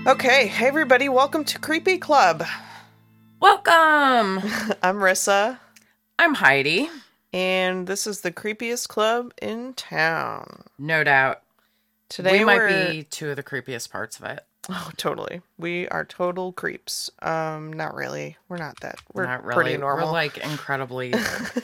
Okay, hey everybody, welcome to Creepy Club. Welcome! I'm Rissa, I'm Heidi. and this is the creepiest club in town. No doubt. Today we might be two of the creepiest parts of it. Oh, totally. We are total creeps. Not really. We're not that. We're Not really. pretty normal. We're like incredibly...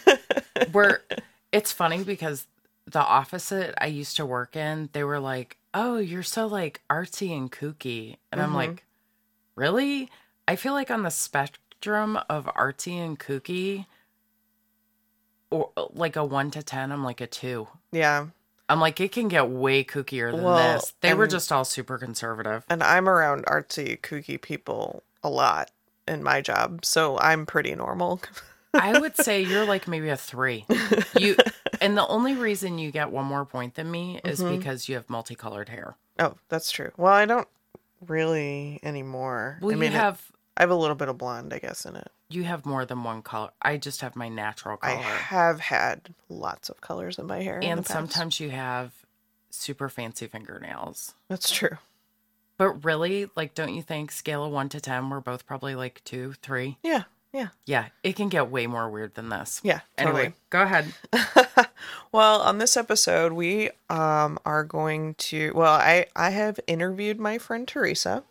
It's funny because the office that I used to work in, they were like, oh, you're so like artsy and kooky. And I'm like, really? I feel like on the spectrum of artsy and kooky, or like a 1 to 10, I'm like a 2. Yeah. I'm like, it can get way kookier than this. They were just all super conservative. And I'm around artsy, kooky people a lot in my job, so I'm pretty normal. I would say you're like maybe a 3. And the only reason you get one more point than me is because you have multicolored hair. Oh, that's true. Well, I don't really anymore. Well, I have a little bit of blonde, I guess, in it. You have more than one color. I just have my natural color. I have had lots of colors in my hair. And sometimes you have super fancy fingernails. That's true. But really, like, don't you think scale of 1 to 10, we're both probably like 2, 3? Yeah. Yeah. Yeah. It can get way more weird than this. Yeah. Totally. Anyway, go ahead. Well, on this episode, we are going to, I have interviewed my friend Teresa.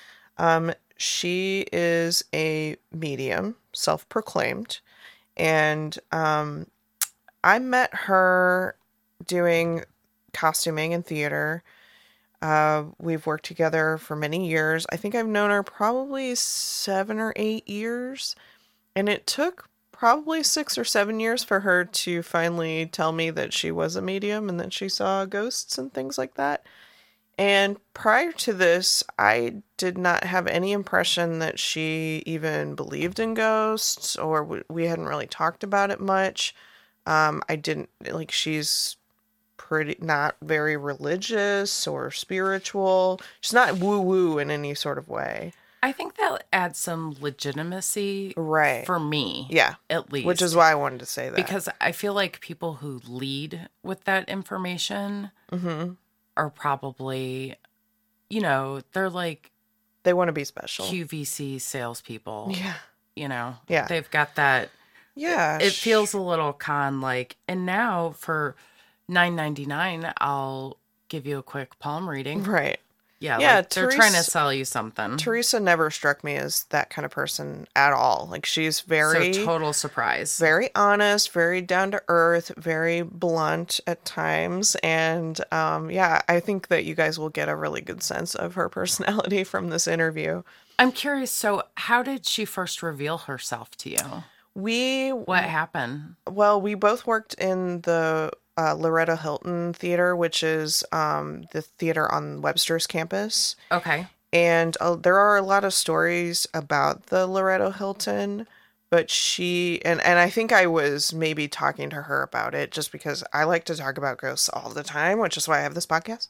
She is a medium, self-proclaimed, and I met her doing costuming and theater. We've worked together for many years. I think I've known her probably 7 or 8 years, and it took probably 6 or 7 years for her to finally tell me that she was a medium and that she saw ghosts and things like that. And prior to this, I did not have any impression that she even believed in ghosts, or we hadn't really talked about it much. I didn't, like, she's not very religious or spiritual. She's not woo-woo in any sort of way. I think that adds some legitimacy for me. Yeah. At least. Which is why I wanted to say that. Because I feel like people who lead with that information are probably, they're like... They want to be special. QVC salespeople. Yeah. Yeah. They've got that... Yeah. It feels a little con-like. And now for $9.99, I'll give you a quick palm reading. Right. Yeah, like they're trying to sell you something. Teresa never struck me as that kind of person at all. Like, she's very... So total surprise. Very honest, very down to earth, very blunt at times. And I think that you guys will get a really good sense of her personality from this interview. I'm curious, so how did she first reveal herself to you? What happened? Well, we both worked in the Loretto Hilton Theater, which is the theater on Webster's campus. Okay. And there are a lot of stories about the Loretto Hilton, but and I think I was maybe talking to her about it just because I like to talk about ghosts all the time, which is why I have this podcast.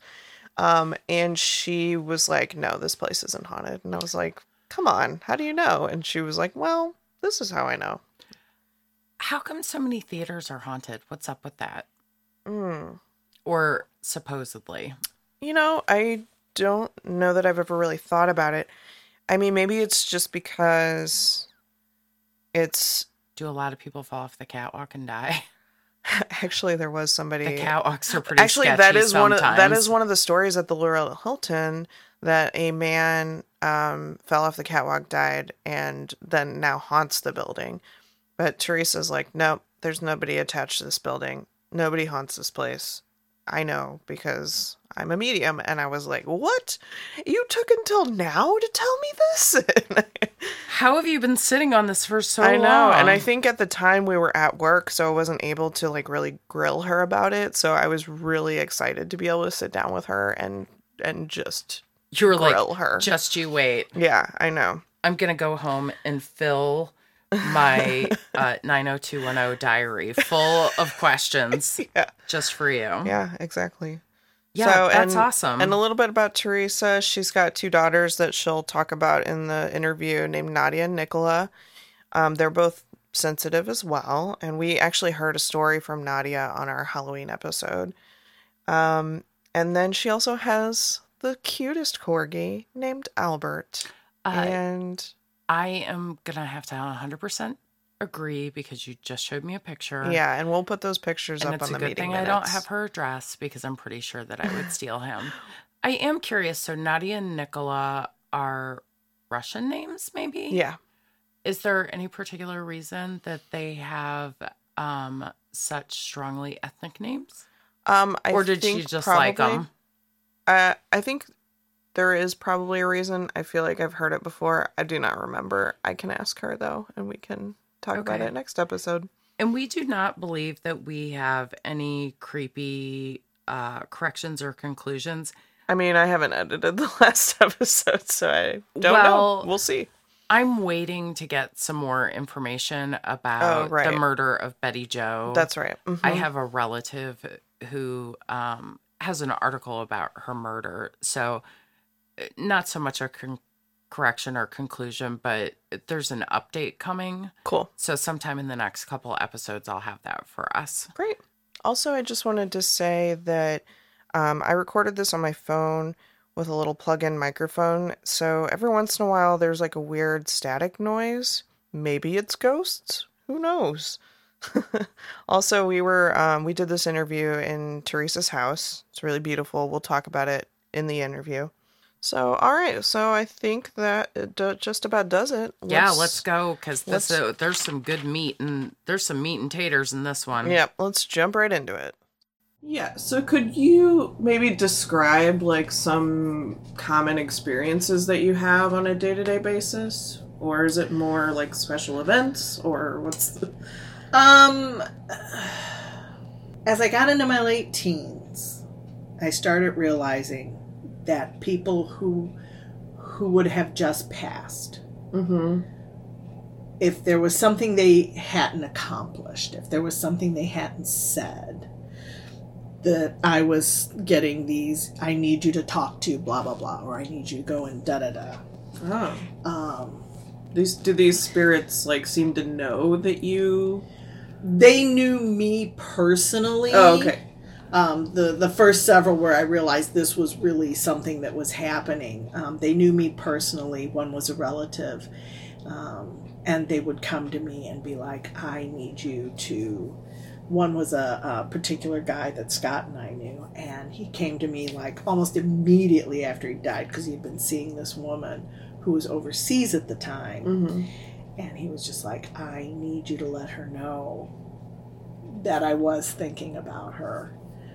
And she was like, no, this place isn't haunted. And I was like, come on, how do you know? And she was like, well, this is how I know. How come so many theaters are haunted? What's up with that? Or supposedly. I don't know that I've ever really thought about it. I mean, maybe it's just because it's... Do a lot of people fall off the catwalk and die? Actually, there was somebody... The catwalks are pretty sketchy that is sometimes. That is one of the stories at the Loretto Hilton, that a man fell off the catwalk, died, and then now haunts the building. But Teresa's like, nope, there's nobody attached to this building. Nobody haunts this place. I know, because I'm a medium. And I was like, what? You took until now to tell me this? How have you been sitting on this for so long? I know. And I think at the time we were at work, so I wasn't able to like really grill her about it. So I was really excited to be able to sit down with her and just grill her. Just you wait. Yeah, I know. I'm going to go home and fill my 90210 diary full of questions just for you. Yeah, exactly. Yeah, so, that's awesome. And a little bit about Teresa. She's got 2 daughters that she'll talk about in the interview named Nadia and Nicola. They're both sensitive as well. And we actually heard a story from Nadia on our Halloween episode. And then she also has the cutest corgi named Albert. And I am going to have to 100% agree because you just showed me a picture. Yeah, and we'll put those pictures and up on the it's meeting a good thing minutes. I don't have her address because I'm pretty sure that I would steal him. I am curious. So Nadia and Nicola are Russian names, maybe? Yeah. Is there any particular reason that they have such strongly ethnic names? Or did she just like them? I think there is probably a reason. I feel like I've heard it before. I do not remember. I can ask her, though, and we can talk about it next episode. And we do not believe that we have any creepy corrections or conclusions. I mean, I haven't edited the last episode, so I don't know. We'll see. I'm waiting to get some more information about the murder of Betty Jo. That's right. Mm-hmm. I have a relative who has an article about her murder. So not so much a correction or conclusion, but there's an update coming. Cool. So sometime in the next couple episodes, I'll have that for us. Great. Also, I just wanted to say that I recorded this on my phone with a little plug-in microphone. So every once in a while, there's like a weird static noise. Maybe it's ghosts. Who knows? Also, we did this interview in Teresa's house. It's really beautiful. We'll talk about it in the interview. So, all right. So I think that it just about does it. Let's go, because there's some good meat, and there's some meat and taters in this one. Yep, let's jump right into it. Yeah, so could you maybe describe, like, some common experiences that you have on a day-to-day basis? Or is it more, like, special events? Or what's the... As I got into my late teens, I started realizing that people who would have just passed, if there was something they hadn't accomplished, if there was something they hadn't said, that I was getting these, I need you to talk to blah, blah, blah, or I need you to go and da-da-da. Oh. Do these spirits, like, seem to know that you... They knew me personally. Oh, okay. The first several where I realized this was really something that was happening. They knew me personally. One was a relative. And they would come to me and be like, I need you to... One was a particular guy that Scott and I knew, and he came to me like almost immediately after he died because he had been seeing this woman who was overseas at the time, and he was just like, I need you to let her know that I was thinking about her.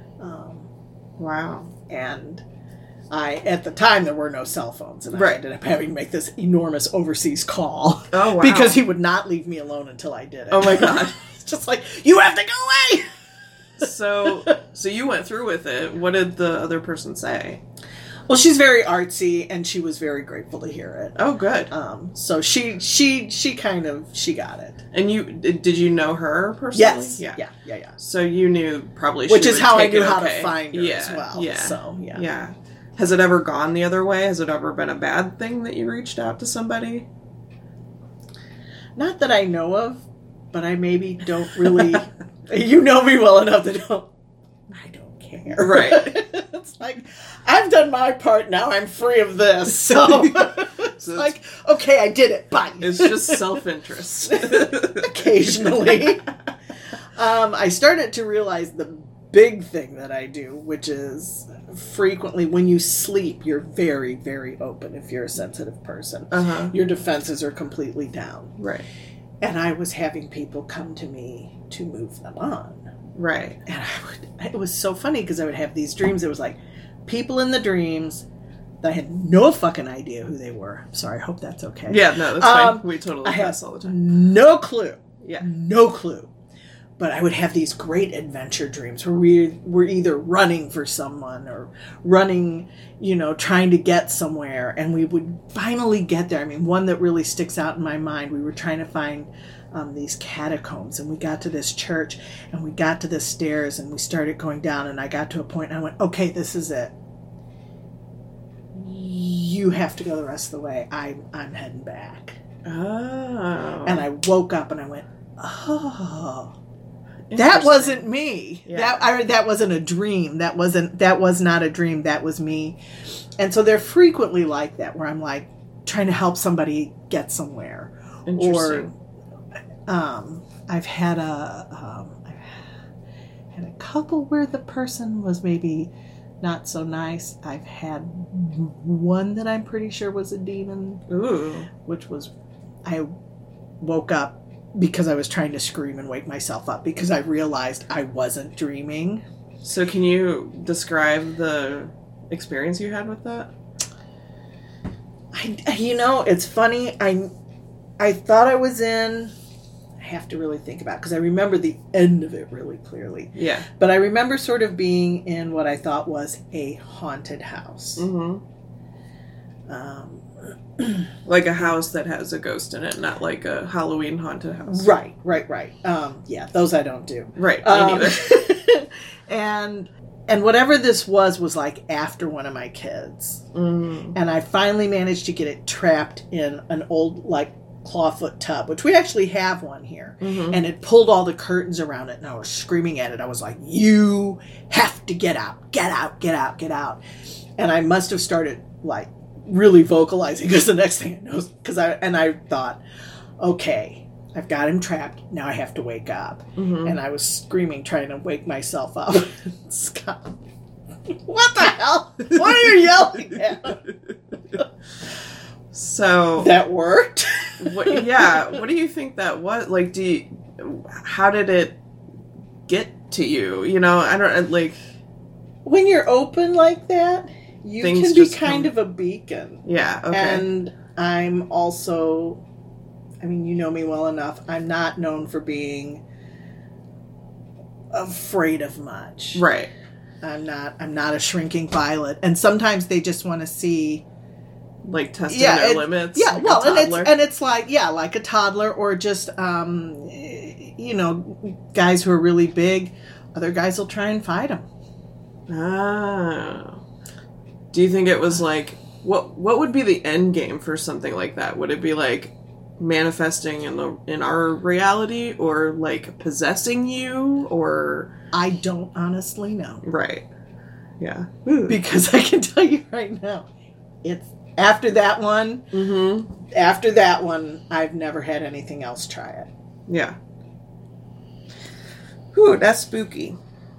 Wow. And at the time, there were no cell phones, and I ended up having to make this enormous overseas call. Oh, wow. Because he would not leave me alone until I did it. Oh, my God. Just like, you have to go away! So you went through with it. What did the other person say? Well, she's very artsy, and she was very grateful to hear it. Oh, good. So she got it. And did you know her personally? Yes. Yeah. So you knew probably, which is how I knew how to find her as well. Yeah. So yeah. Has it ever gone the other way? Has it ever been a bad thing that you reached out to somebody? Not that I know of. But I maybe don't really... You know me well enough that I don't care. Right. It's like, I've done my part, now I'm free of this. So it's like, okay, I did it, bye. It's just self-interest. Occasionally. I started to realize the big thing that I do, which is frequently when you sleep, you're very, very open if you're a sensitive person. Your defenses are completely down. Right. And I was having people come to me to move them on. Right. And it was so funny because I would have these dreams. It was like people in the dreams that I had no fucking idea who they were. I'm sorry, I hope that's okay. Yeah, no, that's fine. We totally pass all the time. No clue. Yeah. No clue. But I would have these great adventure dreams where we were either running for someone or running, trying to get somewhere. And we would finally get there. I mean, one that really sticks out in my mind, we were trying to find these catacombs. And we got to this church and we got to the stairs and we started going down. And I got to a point and I went, okay, this is it. You have to go the rest of the way. I'm heading back. Oh. And I woke up and I went, oh. That wasn't me. Yeah. That wasn't a dream. That was not a dream. That was me. And so they're frequently like that, where I'm like trying to help somebody get somewhere. Interesting. Or I've had a couple where the person was maybe not so nice. I've had one that I'm pretty sure was a demon. Ooh. Which was, I woke up because I was trying to scream and wake myself up because I realized I wasn't dreaming. So can you describe the experience you had with that? It's funny. I thought I was in, I have to really think about it because I remember the end of it really clearly. Yeah. But I remember sort of being in what I thought was a haunted house. Mm-hmm. Like a house that has a ghost in it, not like a Halloween haunted house. Right. Yeah, those I don't do. Right, me neither. And whatever this was like after one of my kids. Mm. And I finally managed to get it trapped in an old, like, clawfoot tub, which we actually have one here. Mm-hmm. And it pulled all the curtains around it, and I was screaming at it. I was like, you have to get out, get out, get out, get out. And I must have started, like, really vocalizing because the next thing I know, I thought, okay, I've got him trapped. Now I have to wake up. Mm-hmm. And I was screaming, trying to wake myself up. Scott, what the hell? What are you yelling at? So That worked? what do you think that was? Like, how did it get to you? I don't, like... When you're open like that, you Things can be just kind come- of a beacon. Yeah, okay. And I'm also, I mean, you know me well enough. I'm not known for being afraid of much. Right. I'm not a shrinking violet. And sometimes they just want to see, Like testing their limits. Yeah, like well, a toddler. and it's like, yeah, like a toddler, or just guys who are really big. Other guys will try and fight them. Ah. Do you think it was like, what would be the end game for something like that? Would it be like manifesting in our reality, or like possessing you, or... I don't honestly know. Right. Yeah. Because I can tell you right now, it's after that one, Mm-hmm. I've never had anything else try it. Yeah. Whew, that's spooky.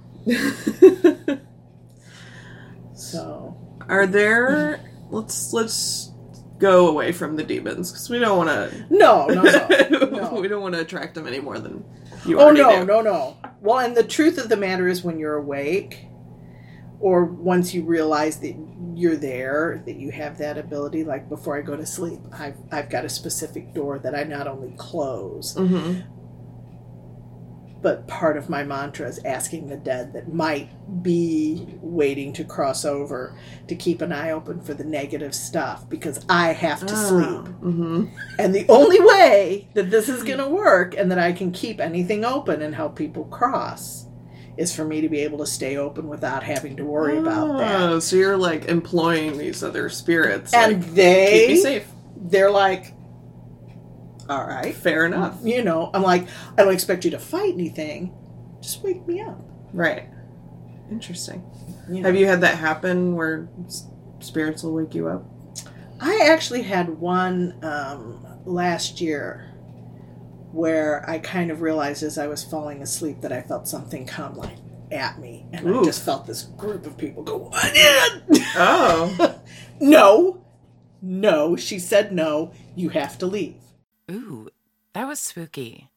So, Are there... Let's go away from the demons, because we don't want to... no. We don't want to attract them any more than you Oh, already do. no. Well, and the truth of the matter is, when you're awake, or once you realize that you're there, that you have that ability, like before I go to sleep, I've got a specific door that I not only close, Mm-hmm. but part of my mantra is asking the dead that might be waiting to cross over to keep an eye open for the negative stuff, because I have to sleep. Mm-hmm. And the only way that this is going to work and that I can keep anything open and help people cross is for me to be able to stay open without having to worry about that. So you're like employing these other spirits. And like, they, keep me safe. they're like, all right. Fair enough. I'm like, I don't expect you to fight anything. Just wake me up. Right. Interesting. You know? Have you had that happen where spirits will wake you up? I actually had one last year where I kind of realized as I was falling asleep that I felt something come like at me, and I just felt this group of people go, Oh. No, she said no, you have to leave. Ooh, that was spooky.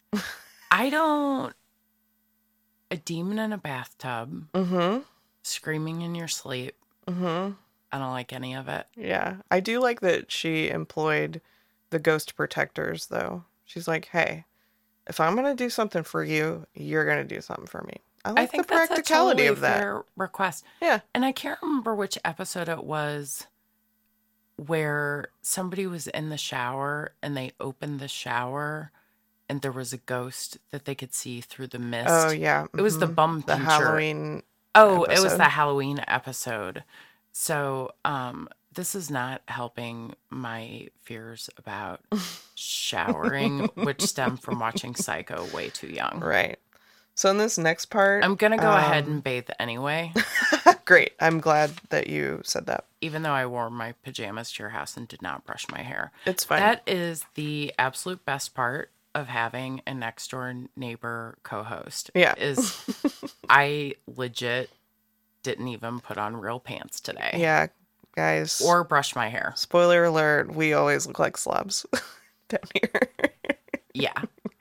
A demon in a bathtub, Mm-hmm. screaming in your sleep. Mm-hmm. I don't like any of it. Yeah. I do like that she employed the ghost protectors, though. She's like, hey, if I'm going to do something for you, you're going to do something for me. I like think the that's practicality a totally of that. fair request. Yeah. And I can't remember which episode it was where somebody was in the shower and they opened the shower and there was a ghost that they could see through the mist. Oh, yeah. It was the bum The pincher. Halloween. Oh, it was episode. the Halloween episode. So, this is not helping my fears about showering, which stem from watching Psycho way too young. Right. So in this next part, I'm going to go ahead and bathe anyway. Great. I'm glad that you said that. Even though I wore my pajamas to your house and did not brush my hair. It's fine. That is the absolute best part of having a next door neighbor co-host. Yeah. Is I legit didn't even put on real pants today. Yeah, guys. Or brush my hair. Spoiler alert, we always look like slobs down here. Yeah.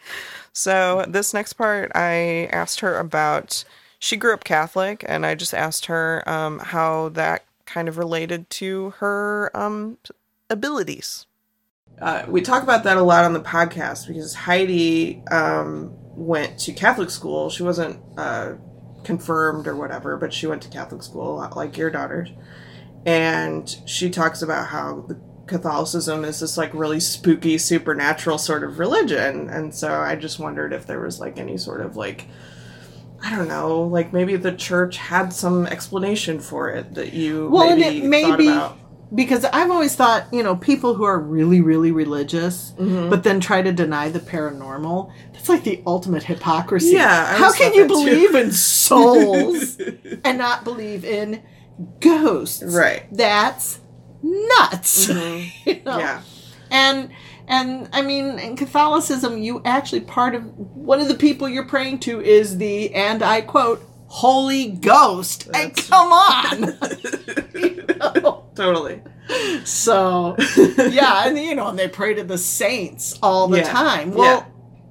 So this next part, I asked her about, she grew up Catholic, and I just asked her how that kind of related to her abilities. We talk about that a lot on the podcast because Heidi went to Catholic school. She wasn't confirmed or whatever, but she went to Catholic school, a lot like your daughters. And she talks about how the Catholicism is this like really spooky, supernatural sort of religion. And so I just wondered if there was like any sort of like, I don't know, like maybe the church had some explanation for it that you maybe thought about. Because I've always thought, you know, people who are really, really religious, but then try to deny the paranormal, that's like the ultimate hypocrisy. Yeah. How can you believe in souls and not believe in ghosts? Right. That's nuts. You know? Yeah. And I mean, in Catholicism, you actually one of the people you're praying to is the, and I quote, Holy Ghost. And come on. You know? Totally. So, yeah, and you know, and they pray to the saints all the time. Well,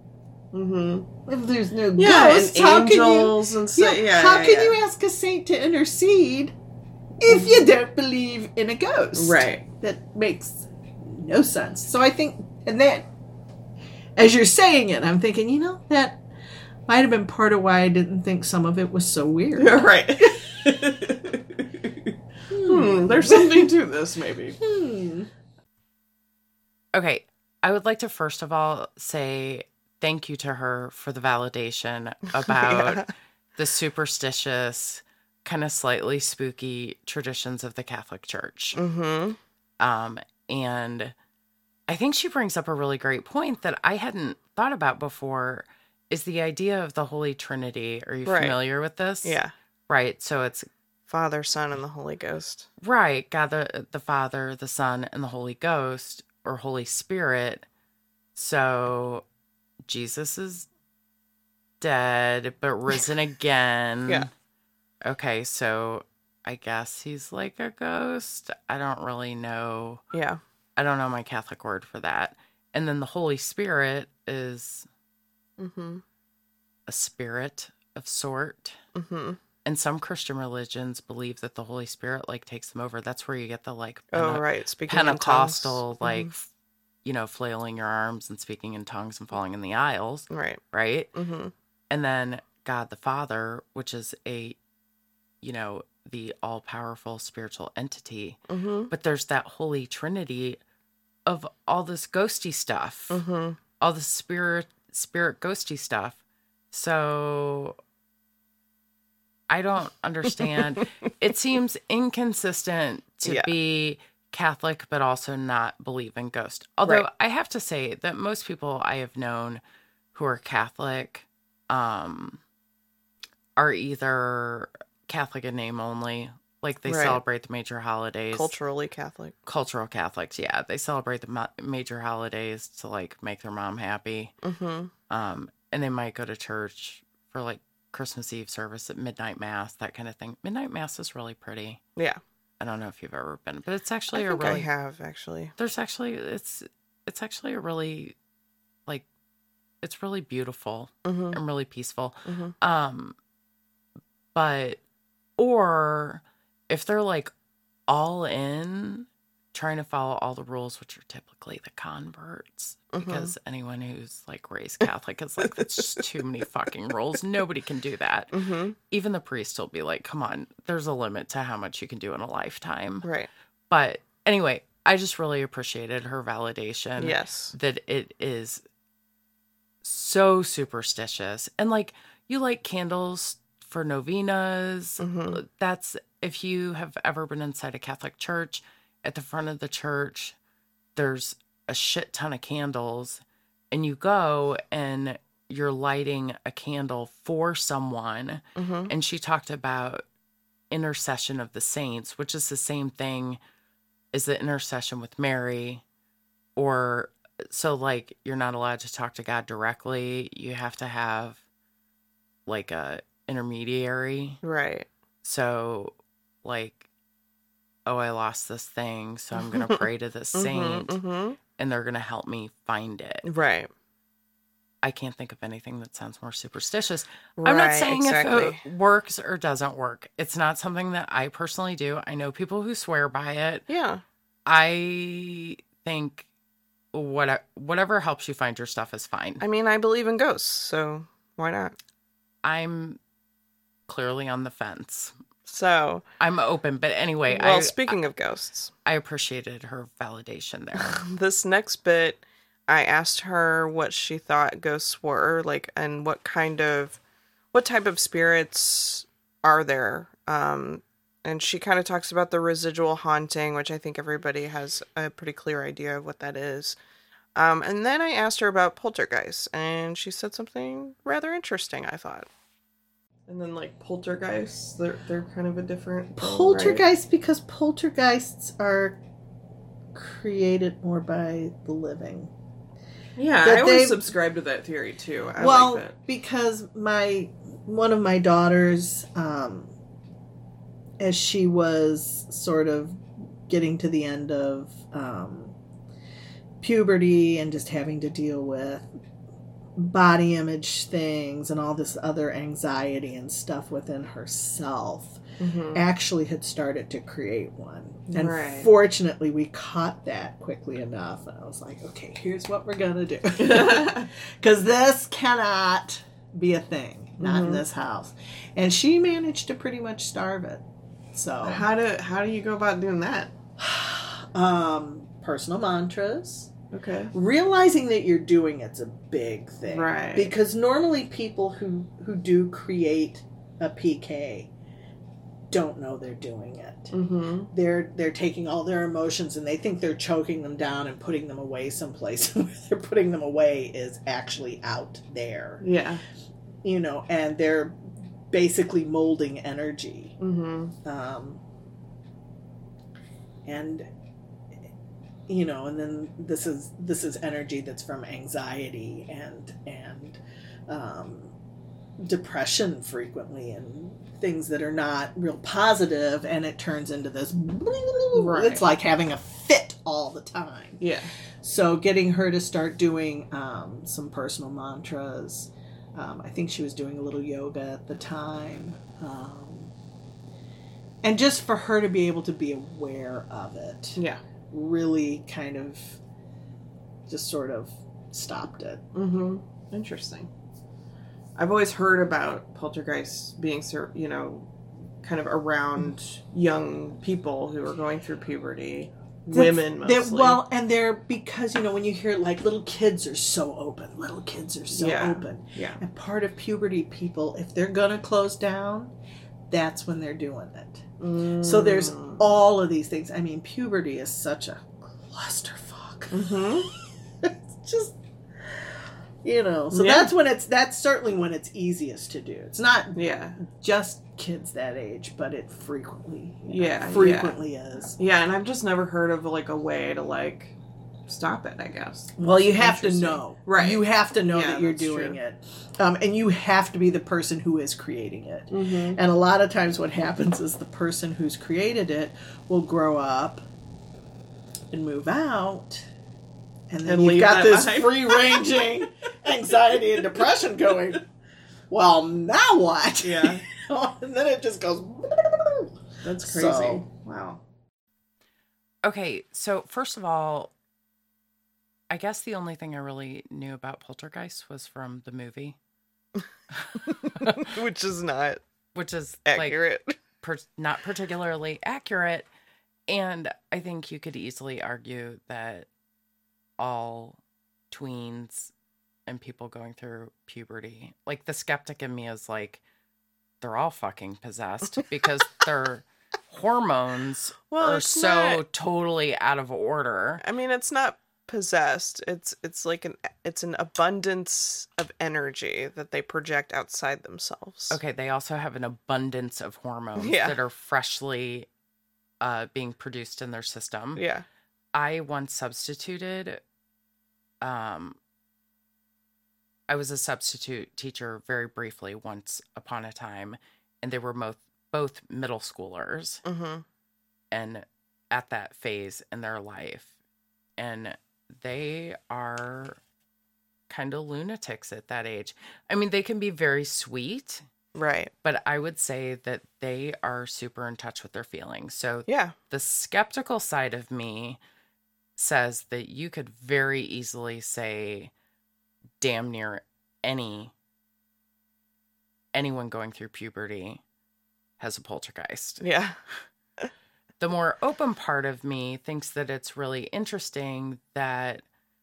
if there's no ghosts, and how angels can you, and stuff. how can you ask a saint to intercede if you don't believe in a ghost? Right. That makes no sense. So I think, and then, as you're saying it, I'm thinking, you know, that might have been part of why I didn't think some of it was so weird. Right. There's something to this, maybe. Okay. I would like to first of all say thank you to her for the validation about the superstitious, kind of slightly spooky traditions of the Catholic Church. And I think she brings up a really great point that I hadn't thought about before, is the idea of the Holy Trinity. Are you familiar with this? Yeah. Right. So it's Father, Son, and the Holy Ghost. right. God, the Father, the Son, and the Holy Ghost, or Holy Spirit. So Jesus is dead, but risen again. Yeah. Okay. So I guess he's like a ghost. I don't really know. Yeah. I don't know my Catholic word for that. And then the Holy Spirit is a spirit of sort. And some Christian religions believe that the Holy Spirit like takes them over. That's where you get the like speaking Pentecostal in tongues. like you know, flailing your arms and speaking in tongues and falling in the aisles. Right. And then God the Father, which is a, you know, the all-powerful spiritual entity. But there's that Holy Trinity of all this ghosty stuff, all the spirit ghosty stuff. So I don't understand. It seems inconsistent to be Catholic, but also not believe in ghosts. Although I have to say that most people I have known who are Catholic are either Catholic in name only. Like they celebrate the major holidays. Culturally Catholic. Cultural Catholics, yeah. They celebrate the major holidays to like make their mom happy. And they might go to church for like Christmas Eve service at midnight mass, that kind of thing. Midnight mass is really pretty. Yeah. I don't know if you've ever been, but it's actually I have actually. There's actually it's actually a really like it's really beautiful and really peaceful. But or if they're like all in trying to follow all the rules, which are typically the converts, because anyone who's like raised Catholic is like, that's just too many fucking rules. Nobody can do that. Even the priest will be like, come on, there's a limit to how much you can do in a lifetime. Right. But anyway, I just really appreciated her validation. Yes. That it is so superstitious. And like, you light candles for novenas. That's, if you have ever been inside a Catholic church, at the front of the church, there's a shit ton of candles, and you go and you're lighting a candle for someone. Mm-hmm. And she talked about intercession of the saints, which is the same thing as the intercession with Mary. Or so like you're not allowed to talk to God directly. You have to have like a intermediary. Right. So like, oh, I lost this thing, so I'm going to pray to this saint and they're going to help me find it. Right. I can't think of anything that sounds more superstitious. Right, I'm not saying exactly. if it works or doesn't work. It's not something that I personally do. I know people who swear by it. Yeah. I think whatever helps you find your stuff is fine. I mean, I believe in ghosts, so why not? I'm clearly on the fence. So I'm open, but anyway. Well, speaking of ghosts, I appreciated her validation there. This next bit, I asked her what she thought ghosts were, like, and what type of spirits are there. And she kind of talks about the residual haunting, which I think everybody has a pretty clear idea of what that is. And then I asked her about poltergeists, and she said something rather interesting, I thought. And then, like, poltergeists, they're kind of a different thing, poltergeists, right? Because poltergeists are created more by the living. Yeah, I always subscribe to that theory too. I like that. Because one of my daughters, as she was sort of getting to the end of puberty and just having to deal with body image things and all this other anxiety and stuff within herself, actually had started to create one. And fortunately, we caught that quickly enough. And I was like, okay, here's what we're going to do. Because this cannot be a thing. Not in this house. And she managed to pretty much starve it. So how do you go about doing that? Personal mantras. Okay. Realizing that you're doing it's a big thing. Right. Because normally people who do create a PK don't know they're doing it. Mm-hmm. They're taking all their emotions and they think they're choking them down and putting them away someplace. Where they're putting them away is actually out there. Yeah. You know, and they're basically molding energy. And you know, and then this is energy that's from anxiety and depression frequently and things that are not real positive, and it turns into this. Right. It's like having a fit all the time. Yeah. So getting her to start doing some personal mantras. I think she was doing a little yoga at the time. And just for her to be able to be aware of it. Yeah. Really kind of just sort of stopped it. Interesting. I've always heard about poltergeists being, you know, kind of around young people who are going through puberty. Women mostly. Well, and they're, because, you know, when you hear, like, little kids are so open. Yeah. And part of puberty, people, if they're going to close down, that's when they're doing it. So there's all of these things. I mean, puberty is such a clusterfuck. It's just, you know, so that's certainly when it's easiest to do. It's not just kids that age, but it frequently is. Yeah, and I've just never heard of like a way to like stop it, I guess. Well, you have to know. Right. You have to know that you're doing it. And you have to be the person who is creating it. And a lot of times what happens is the person who's created it will grow up and move out. And then you've got this free-ranging anxiety and depression going, well, now what? Yeah. And then it just goes... That's crazy. So, wow. Okay, so first of all, I guess the only thing I really knew about poltergeist was from the movie. Which is not accurate. Like, not particularly accurate. And I think you could easily argue that all tweens and people going through puberty, like the skeptic in me is like, they're all fucking possessed because their hormones are so totally out of order. I mean, it's not possessed. It's like an abundance of energy that they project outside themselves. Okay, they also have an abundance of hormones Yeah. that are freshly being produced in their system. Yeah. I once substituted. I was a substitute teacher very briefly once upon a time, and they were both middle schoolers, and at that phase in their life, and they are kind of lunatics at that age. I mean, they can be very sweet, Right. but I would say that they are super in touch with their feelings. So Yeah. the skeptical side of me says that you could very easily say damn near anyone going through puberty has a poltergeist. Yeah. The more open part of me thinks that it's really interesting that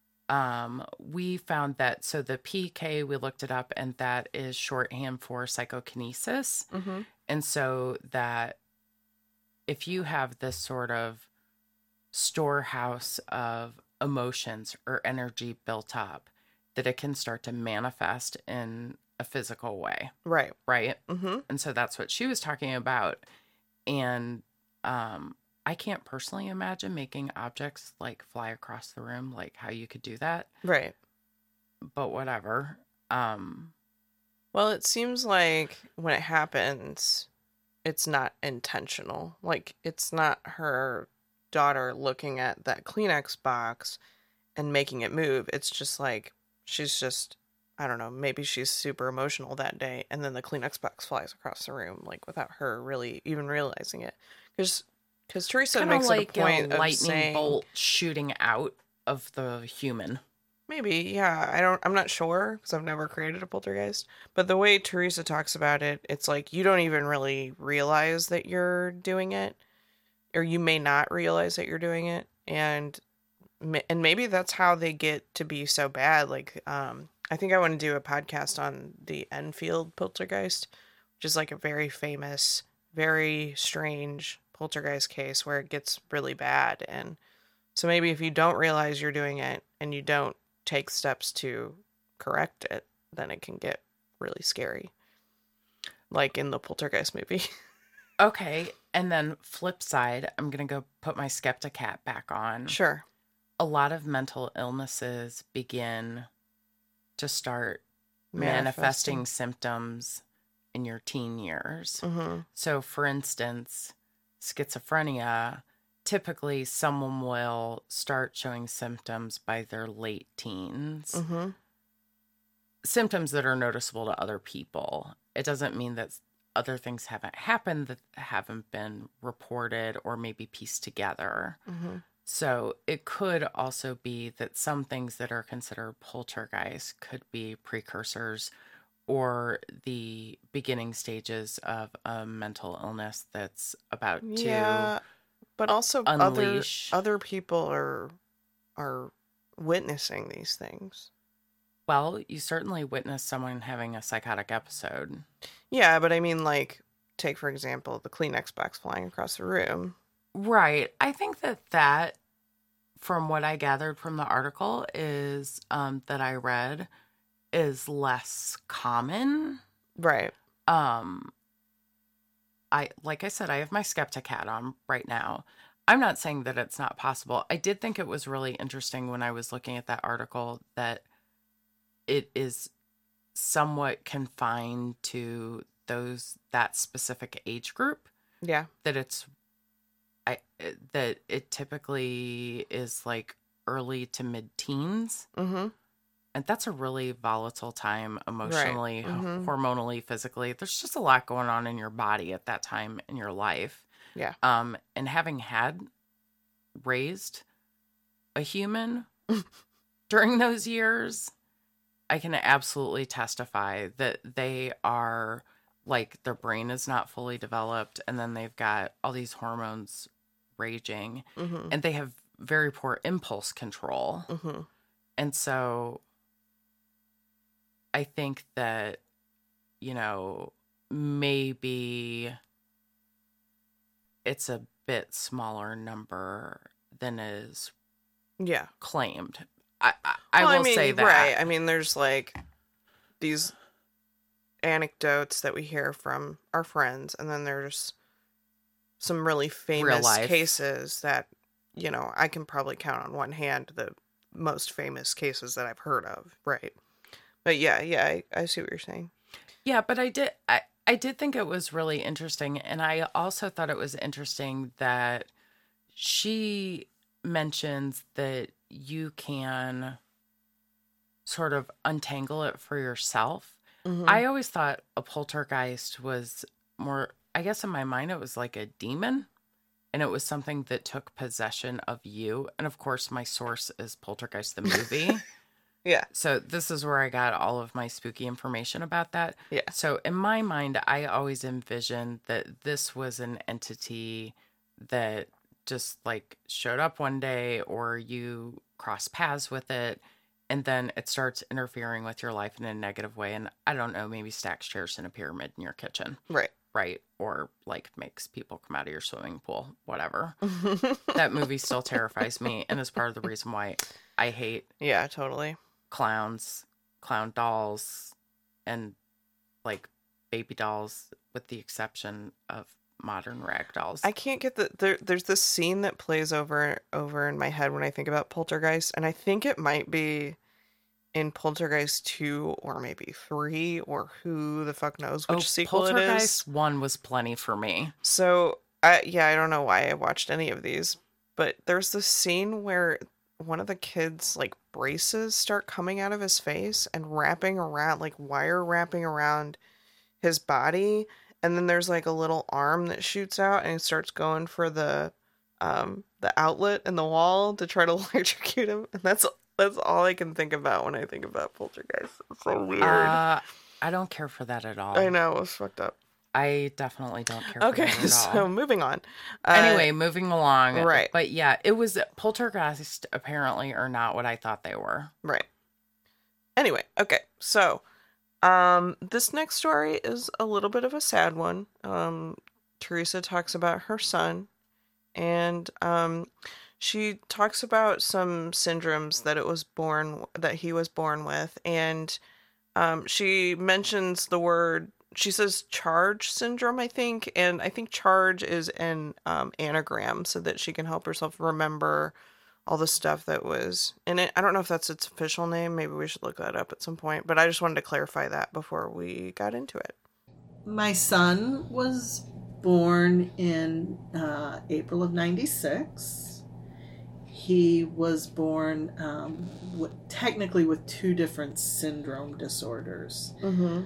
we found that, so the PK, we looked it up, and that is shorthand for psychokinesis. And so that if you have this sort of storehouse of emotions or energy built up, that it can start to manifest in a physical way. Right. Right. And so that's what she was talking about. And I can't personally imagine making objects like fly across the room, like how you could do that. Right. But whatever. Well, it seems like when it happens, it's not intentional. Like, it's not her daughter looking at that Kleenex box and making it move. It's just like, she's just, I don't know, maybe she's super emotional that day, and then the Kleenex box flies across the room, like, without her really even realizing it. Because Teresa Kinda makes like it a point a of lightning saying, bolt shooting out of the human. maybe, yeah. I'm not sure because I've never created a poltergeist. But the way Teresa talks about it, it's like you don't even really realize that you're doing it, or you may not realize that you're doing it, and maybe that's how they get to be so bad. Like, I think I want to do a podcast on the Enfield poltergeist, which is like a very famous, very strange poltergeist case where it gets really bad. And so maybe if you don't realize you're doing it and you don't take steps to correct it, then it can get really scary. Like in the poltergeist movie. Okay. And then flip side, I'm going to go put my skeptic hat back on. Sure. A lot of mental illnesses begin to start manifesting symptoms in your teen years. So, for instance, schizophrenia, typically someone will start showing symptoms by their late teens. Symptoms that are noticeable to other people. It doesn't mean that other things haven't happened that haven't been reported or maybe pieced together. So it could also be that some things that are considered poltergeist could be precursors or the beginning stages of a mental illness that's about to but also unleash. other people are witnessing these things. Well, you certainly witness someone having a psychotic episode. Yeah, but I mean, like, take for example the Kleenex box flying across the room. Right. I think that from what I gathered from the article is that I read is less common. Right. Like I said, I have my skeptic hat on right now. I'm not saying that it's not possible. I did think it was really interesting when I was looking at that article that it is somewhat confined to that specific age group. Yeah. That it typically is like early to mid-teens. And that's a really volatile time emotionally, right. hormonally, physically. There's just a lot going on in your body at that time in your life. Yeah. And having raised a human during those years, I can absolutely testify that they are like their brain is not fully developed, and then they've got all these hormones raging, and they have very poor impulse control. And so I think that, maybe it's a bit smaller number than is Yeah. claimed. I will say that. Right. I mean, there's like these anecdotes that we hear from our friends, and then there's some really famous cases that, you know, I can probably count on one hand the most famous cases that I've heard of. Right. But yeah, I see what you're saying. Yeah, but I did think it was really interesting. And I also thought it was interesting that she mentions that you can sort of untangle it for yourself. Mm-hmm. I always thought a poltergeist was more, I guess in my mind, it was like a demon. And it was something that took possession of you. And of course, my source is Poltergeist the movie. Yeah. So this is where I got all of my spooky information about that. Yeah. So in my mind, I always envisioned that this was an entity that just like showed up one day, or you cross paths with it, and then it starts interfering with your life in a negative way. And I don't know, maybe stacks chairs in a pyramid in your kitchen. Right. Right. Or like makes people come out of your swimming pool, whatever. That movie still terrifies me, and is part of the reason why I hate totally clowns, clown dolls, and like baby dolls, with the exception of modern rag dolls. I can't get there's this scene that plays over in my head when I think about Poltergeist, and I think it might be in Poltergeist 2 or maybe 3, or who the fuck knows which sequel Poltergeist it is. 1 was plenty for me. So, I don't know why I watched any of these, but there's this scene where one of the kids, like, braces start coming out of his face and wrapping around, like, wire wrapping around his body, and then there's, like, a little arm that shoots out, and he starts going for the outlet in the wall to try to electrocute him, and that's all I can think about when I think about Poltergeist. It's so weird. I don't care for that at all. I know, it was fucked up. I definitely don't care for that at all. So moving on. Anyway, moving along. Right. But yeah, it was poltergeist apparently are not what I thought they were. Right. Anyway, okay. So, this next story is a little bit of a sad one. Teresa talks about her son, and she talks about some syndromes that he was born with, and she mentions the word, she says charge syndrome, I think, and I think charge is an anagram so that she can help herself remember all the stuff that was in it. I don't know if that's its official name. Maybe we should look that up at some point, but I just wanted to clarify that before we got into it. My son was born in April of 96. He was born technically with 2 different syndrome disorders. Mm-hmm.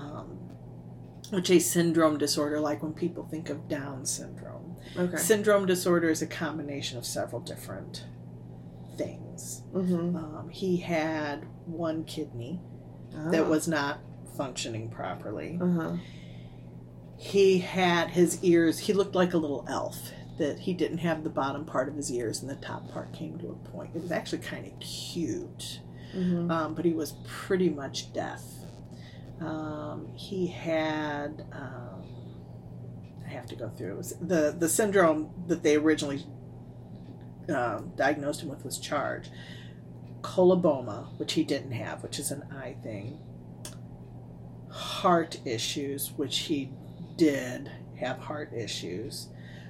Which a syndrome disorder, like when people think of Down syndrome. Okay. Syndrome disorder is a combination of several different things. Mm-hmm. He had 1 kidney that was not functioning properly. Uh-huh. He had his ears, he looked like a little elf, that he didn't have the bottom part of his ears and the top part came to a point. It was actually kind of cute. Mm-hmm. But he was pretty much deaf. He had, I have to go through, it was the syndrome that they originally diagnosed him with was charge. Coloboma, which he didn't have, which is an eye thing. Heart issues, which he did have heart issues.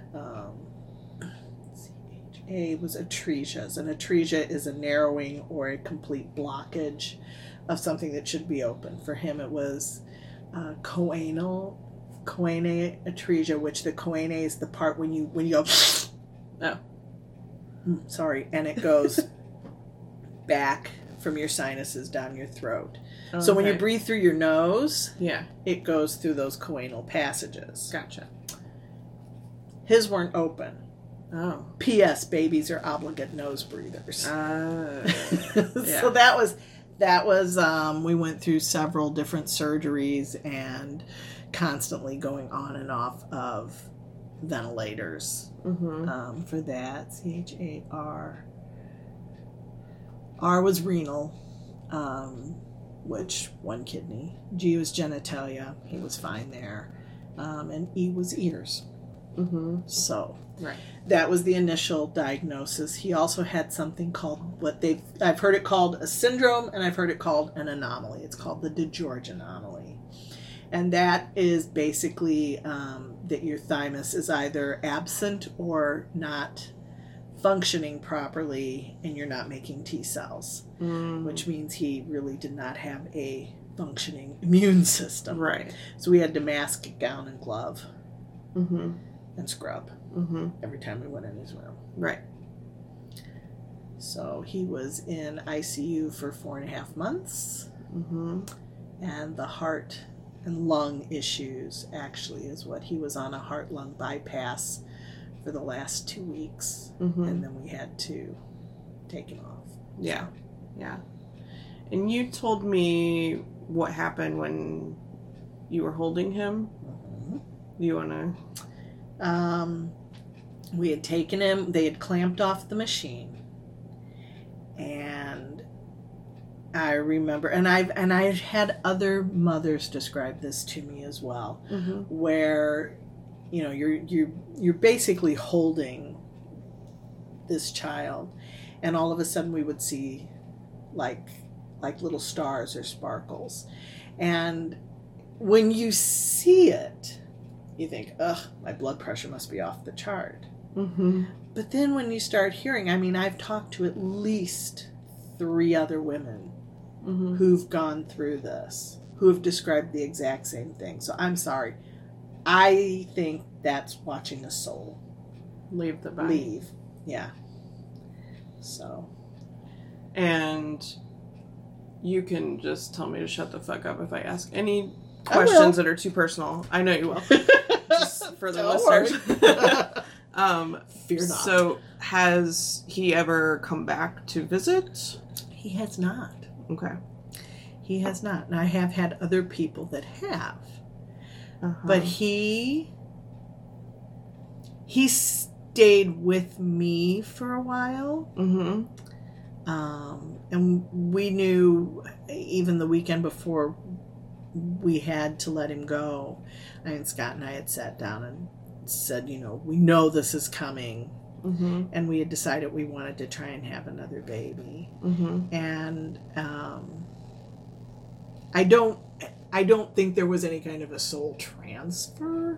CHA was atresias. An atresia is a narrowing or a complete blockage of something that should be open. For him, it was choanal atresia, which the choana is the part when you go, oh, sorry, and it goes back from your sinuses down your throat. Okay. So when you breathe through your nose, it goes through those choanal passages. Gotcha. His weren't open. Oh. P.S. Babies are obligate nose breathers. So that was we went through several different surgeries and constantly going on and off of ventilators. Mm-hmm. For that. CHAR. R was renal, which 1 kidney. G was genitalia. He was fine there. And E was ears. Mm-hmm. So Right. That was the initial diagnosis. He also had something called I've heard it called a syndrome, and I've heard it called an anomaly. It's called the DeGeorge anomaly. And that is basically that your thymus is either absent or not functioning properly, and you're not making T cells, which means he really did not have a functioning immune system. Right. So we had to mask, gown, and glove, Mm-hmm. and scrub every time we went in his room. Right. So he was in ICU for 4.5 months, and the heart and lung issues actually is what he was on, a heart-lung bypass for the last 2 weeks, and then we had to take him off. Yeah. Yeah. And you told me what happened when you were holding him. You want to... We had taken him, they had clamped off the machine, and I remember, and I've had other mothers describe this to me as well, where, you know, you're basically holding this child, and all of a sudden we would see like little stars or sparkles, and when you see it, you think, ugh, my blood pressure must be off the chart. But then when you start hearing, I mean, I've talked to at least 3 other women who've gone through this, who have described the exact same thing. So I'm sorry. I think that's watching a soul leave the body. Leave. Yeah. So. And you can just tell me to shut the fuck up if I ask any questions that are too personal. I know you will. Just for the listeners. Fear not. So, has he ever come back to visit? He has not. Okay. He has not. And I have had other people that have. But he stayed with me for a while. And we knew, even the weekend before we had to let him go, Scott and I had sat down and said, you know, we know this is coming, and we had decided we wanted to try and have another baby, and I don't think there was any kind of a soul transfer.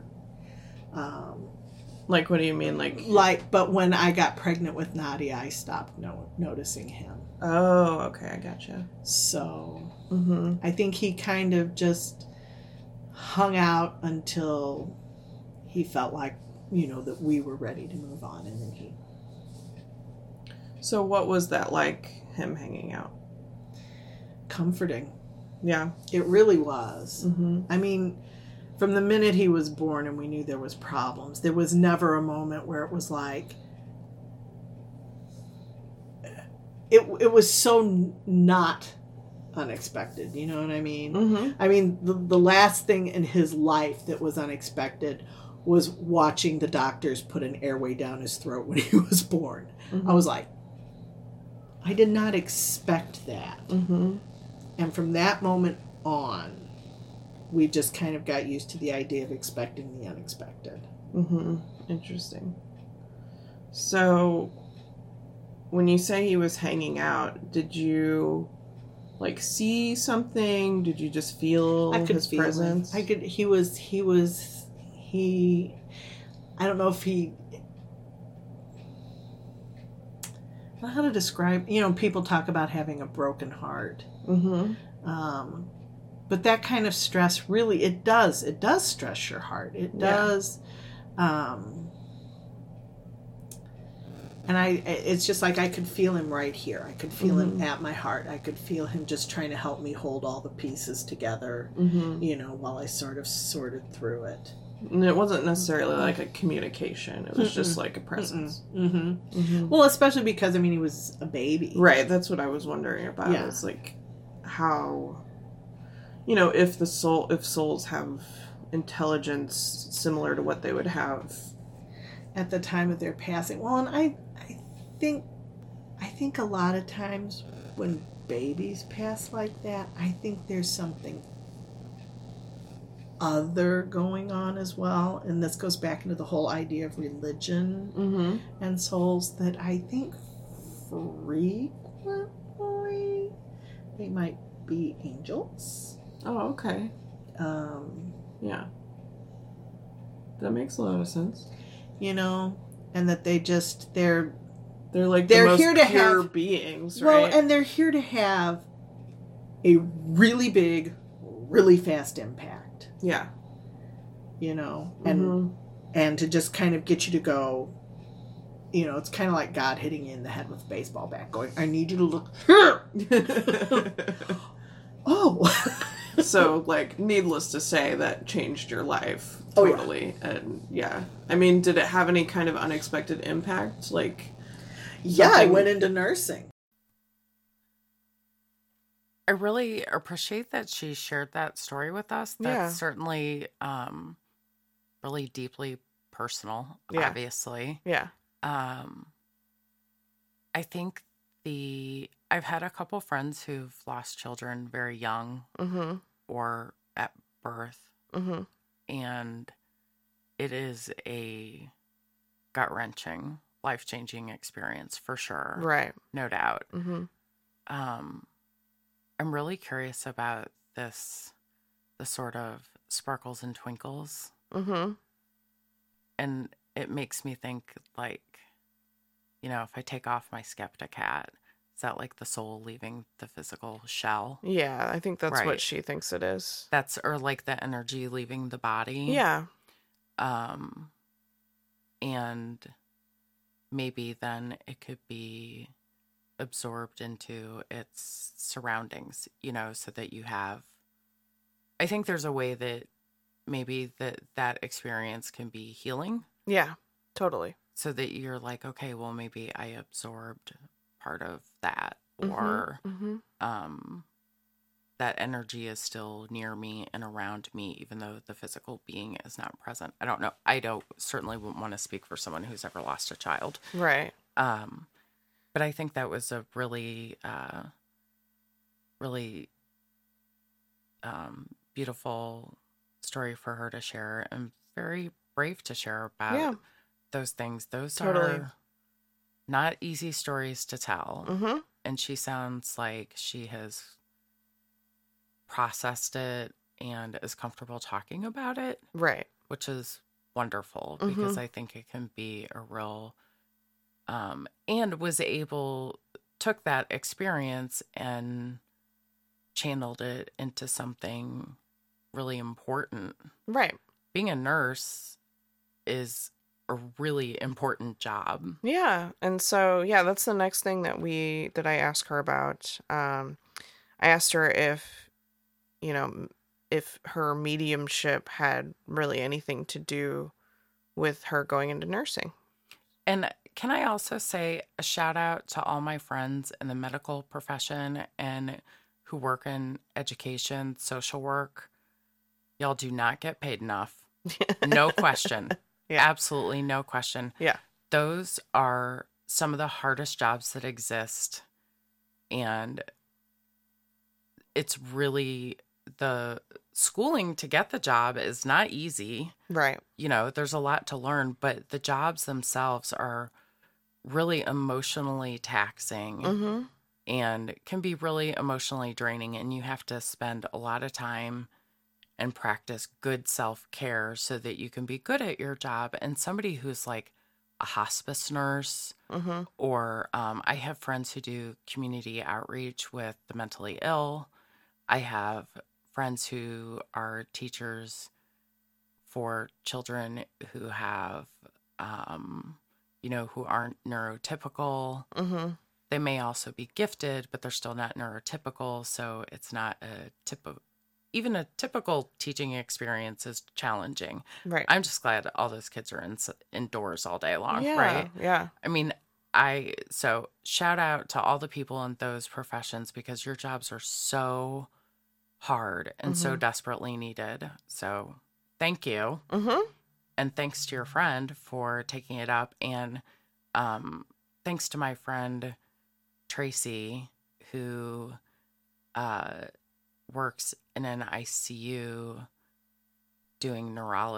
Like, what do you mean? But when I got pregnant with Nadia, I stopped noticing him. Oh, okay, I gotcha. So I think he kind of just hung out until he felt like, you know, that we were ready to move on, and then he. So what was that like, him hanging out? Comforting. Yeah. It really was. I mean, from the minute he was born and we knew there was problems, there was never a moment where it was like, it was so not unexpected, you know what I mean? I mean, the last thing in his life that was unexpected was watching the doctors put an airway down his throat when he was born. I was like, I did not expect that. And from that moment on, we just kind of got used to the idea of expecting the unexpected. Interesting. So, when you say he was hanging out, did you, like, see something? Did you just feel his presence? I could. I don't know if he. I don't know how to describe. You know, people talk about having a broken heart. But that kind of stress, really, it does stress your heart. It does. And it's just like I could feel him right here. I could feel him at my heart. I could feel him just trying to help me hold all the pieces together, you know, while I sort of sorted through it. And it wasn't necessarily like a communication. It was just like a presence. Well, especially because, I mean, he was a baby. Right, that's what I was wondering about. Yeah. It's like how, you know, if souls have intelligence similar to what they would have at the time of their passing. Well, and I think a lot of times when babies pass like that, I think there's something other going on as well. And this goes back into the whole idea of religion and souls that I think frequently they might be angels. Oh, okay. Yeah. That makes a lot of sense. You know, and that they're like they're the most here to pure have beings, right? well, and they're here to have a really big, really fast impact. Yeah. You know, and to just kind of get you to go, you know, it's kind of like God hitting you in the head with a baseball bat, going, "I need you to look here." Oh. So, like, needless to say, that changed your life Oh, yeah. totally. And yeah, I mean, did it have any kind of unexpected impact? Like, Yeah, I something- went into nursing. I really appreciate that she shared that story with us. That's Yeah. certainly really deeply personal, Yeah. obviously. Yeah. I think I've had a couple friends who've lost children very young or at birth. And it is a gut-wrenching, life-changing experience for sure. Right. No doubt. I'm really curious about the sort of sparkles and twinkles. And it makes me think, like, you know, if I take off my skeptic hat, is that like the soul leaving the physical shell? Yeah, I think that's Right. what she thinks it is. Or like the energy leaving the body. Yeah. And maybe then it could be absorbed into its surroundings, you know, so that you have, I think there's a way that maybe that experience can be healing. Yeah, totally. So that you're like, okay, well, maybe I absorbed part of that, or that energy is still near me and around me, even though the physical being is not present. I don't know. I certainly wouldn't want to speak for someone who's ever lost a child. Right. But I think that was a really, really beautiful story for her to share, and very brave to share about those things. Those are not easy stories to tell. And she sounds like she has processed it and is comfortable talking about it. Right. Which is wonderful, because I think it can be a real, and took that experience and channeled it into something really important. Right. Being a nurse is a really important job. Yeah. And so, yeah, that's the next thing that I asked her about. I asked her if, you know, if her mediumship had really anything to do with her going into nursing. And can I also say a shout out to all my friends in the medical profession and who work in education, social work. Y'all do not get paid enough. No question. Yeah. Absolutely no question. Yeah. Those are some of the hardest jobs that exist. And it's really, the schooling to get the job is not easy. Right. You know, there's a lot to learn, but the jobs themselves are really emotionally taxing and can be really emotionally draining. And you have to spend a lot of time and practice good self-care so that you can be good at your job. And somebody who's like a hospice nurse, or I have friends who do community outreach with the mentally ill. I have friends who are teachers for children who have, you know, who aren't neurotypical. They may also be gifted, but they're still not neurotypical. So it's not even a typical teaching experience is challenging. Right. I'm just glad all those kids are indoors all day long, Yeah. right? Yeah. I mean, so shout out to all the people in those professions, because your jobs are so hard and so desperately needed. So thank you. And thanks to your friend for taking it up. And thanks to my friend Tracy, who works in an ICU doing neuro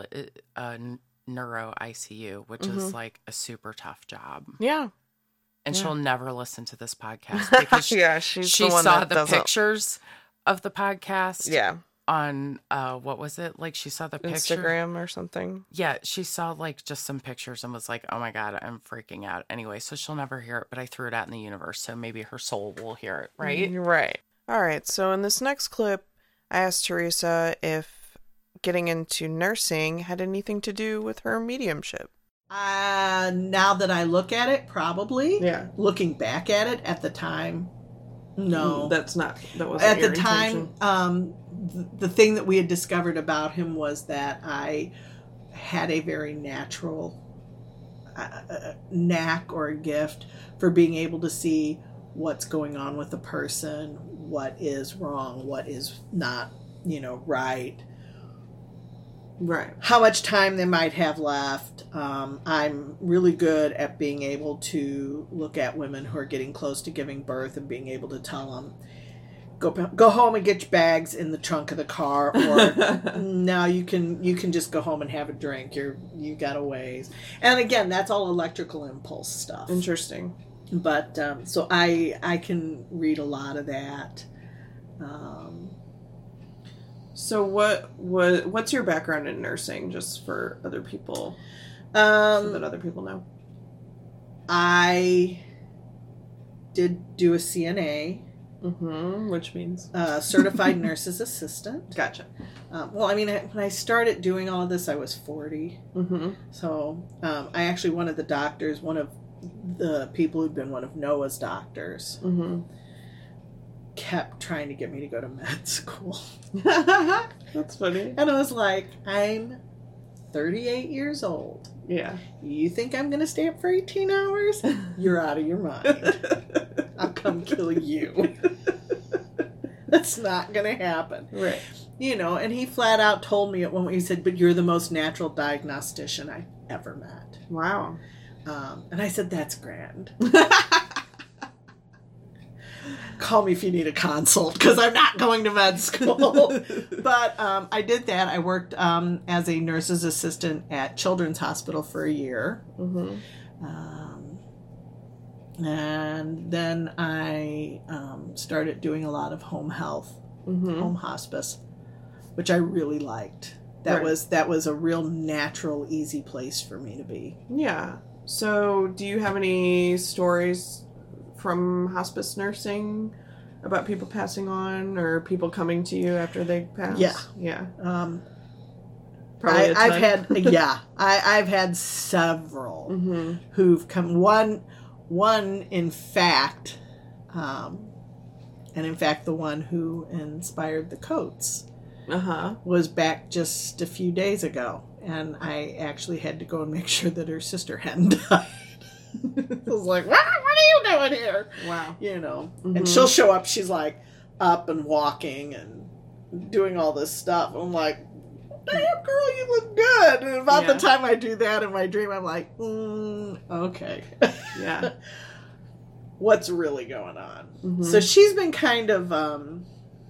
ICU, which is like a super tough job. Yeah. And she'll never listen to this podcast because she saw the pictures of the podcast. Yeah. On what was it? Like she saw the picture Instagram or something. Yeah, she saw like just some pictures and was like, "Oh my God, I'm freaking out." Anyway, so she'll never hear it, but I threw it out in the universe, so maybe her soul will hear it, right? Right. All right. So in this next clip, I asked Teresa if getting into nursing had anything to do with her mediumship. Now that I look at it, probably. Yeah. Looking back at it, at the time, no. That wasn't at your the time. The thing that we had discovered about him was that I had a very natural knack or a gift for being able to see what's going on with a person, what is wrong, what is not, right. Right. How much time they might have left. I'm really good at being able to look at women who are getting close to giving birth and being able to tell them, go home and get your bags in the trunk of the car, or no, you can just go home and have a drink. You got a ways. And again, that's all electrical impulse stuff. Interesting. But so I can read a lot of that. So what's your background in nursing, just for other people, so that other people know? I did do a CNA. Which means? Certified nurse's assistant. Gotcha. Well, I mean, when I started doing all of this, I was 40. So I actually, one of the people who'd been one of Noah's doctors, kept trying to get me to go to med school. That's funny. And I was like, I'm 38 years old. Yeah. You think I'm going to stay up for 18 hours? You're out of your mind. I'll come kill you. That's not going to happen. Right. And he flat out told me at one point, he said, but you're the most natural diagnostician I've ever met. Wow. And I said, that's grand. Call me if you need a consult, because I'm not going to med school. But I did that. I worked as a nurse's assistant at Children's Hospital for a year. And then I started doing a lot of home health, home hospice, which I really liked. That was a real natural, easy place for me to be. Yeah. So do you have any stories from hospice nursing about people passing on, or people coming to you after they pass? Yeah. Probably I've had several who've come. One, in fact, the one who inspired the coats was back just a few days ago, and I actually had to go and make sure that her sister hadn't died. I was like, what are you doing here? Wow. And she'll show up, she's like up and walking and doing all this stuff. I'm like, damn girl, you look good. And about the time I do that in my dream, I'm like, okay. Yeah. What's really going on? So she's been kind of,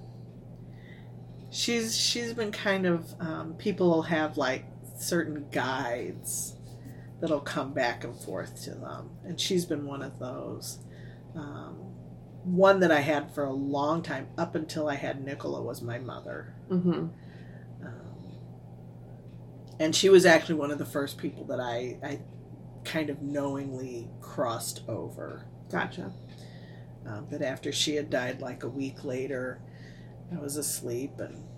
she's been kind of, people will have like certain guides that'll come back and forth to them. And she's been one of those. One that I had for a long time, up until I had Nicola, was my mother. And she was actually one of the first people that I kind of knowingly crossed over. Gotcha. But after she had died, like a week later, I was asleep,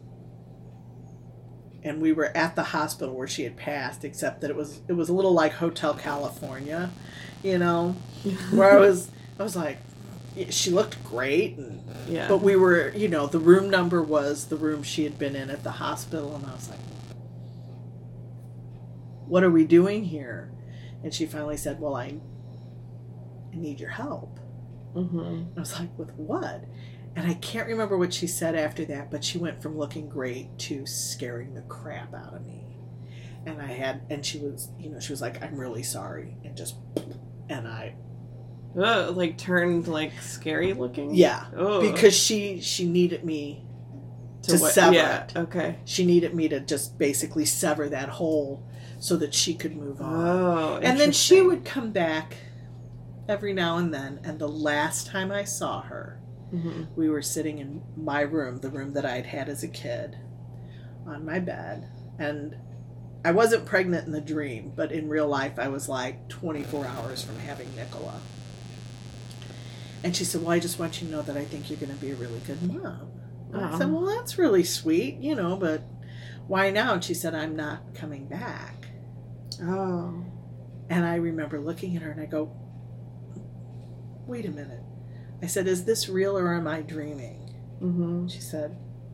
and we were at the hospital where she had passed, except that it was a little like Hotel California, where I was like, she looked great, but we were, the room number was the room she had been in at the hospital, and I was like, what are we doing here? And she finally said, well, I need your help. I was like, with what? And I can't remember what she said after that, but she went from looking great to scaring the crap out of me. And she was, she was like, I'm really sorry. And I... like turned like scary looking? Yeah. Oh. Because she needed me to sever it. Okay. She needed me to just basically sever that hole so that she could move on. Oh, and then she would come back every now and then. And the last time I saw her, we were sitting in my room, the room that I'd had as a kid, on my bed. And I wasn't pregnant in the dream, but in real life I was like 24 hours from having Nicola. And she said, well, I just want you to know that I think you're going to be a really good mom. And I said, well, that's really sweet, you know, but why now? And she said, I'm not coming back. Oh. And I remember looking at her and I go, wait a minute. I said, is this real or am I dreaming? She said,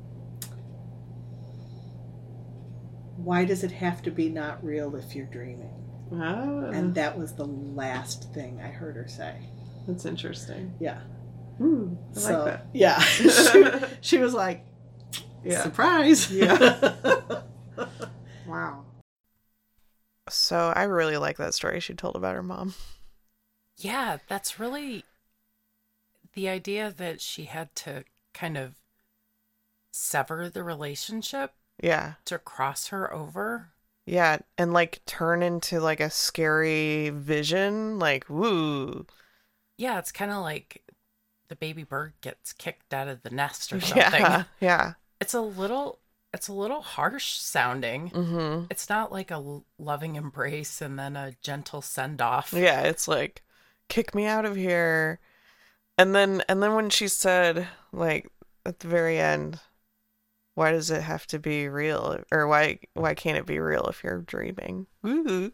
why does it have to be not real if you're dreaming? Oh. And that was the last thing I heard her say. That's interesting. Yeah. I like that. Yeah. she was like, surprise. Yeah. Wow. So I really like that story she told about her mom. Yeah, that's really the idea that she had to kind of sever the relationship. Yeah. To cross her over. Yeah, and like turn into like a scary vision, like woo. Yeah, it's kind of like the baby bird gets kicked out of the nest or something. Yeah. It's a little harsh sounding. It's not like a loving embrace and then a gentle send off. Yeah, it's like kick me out of here. And then when she said, like, at the very end, why does it have to be real? Or why can't it be real if you're dreaming? Woo.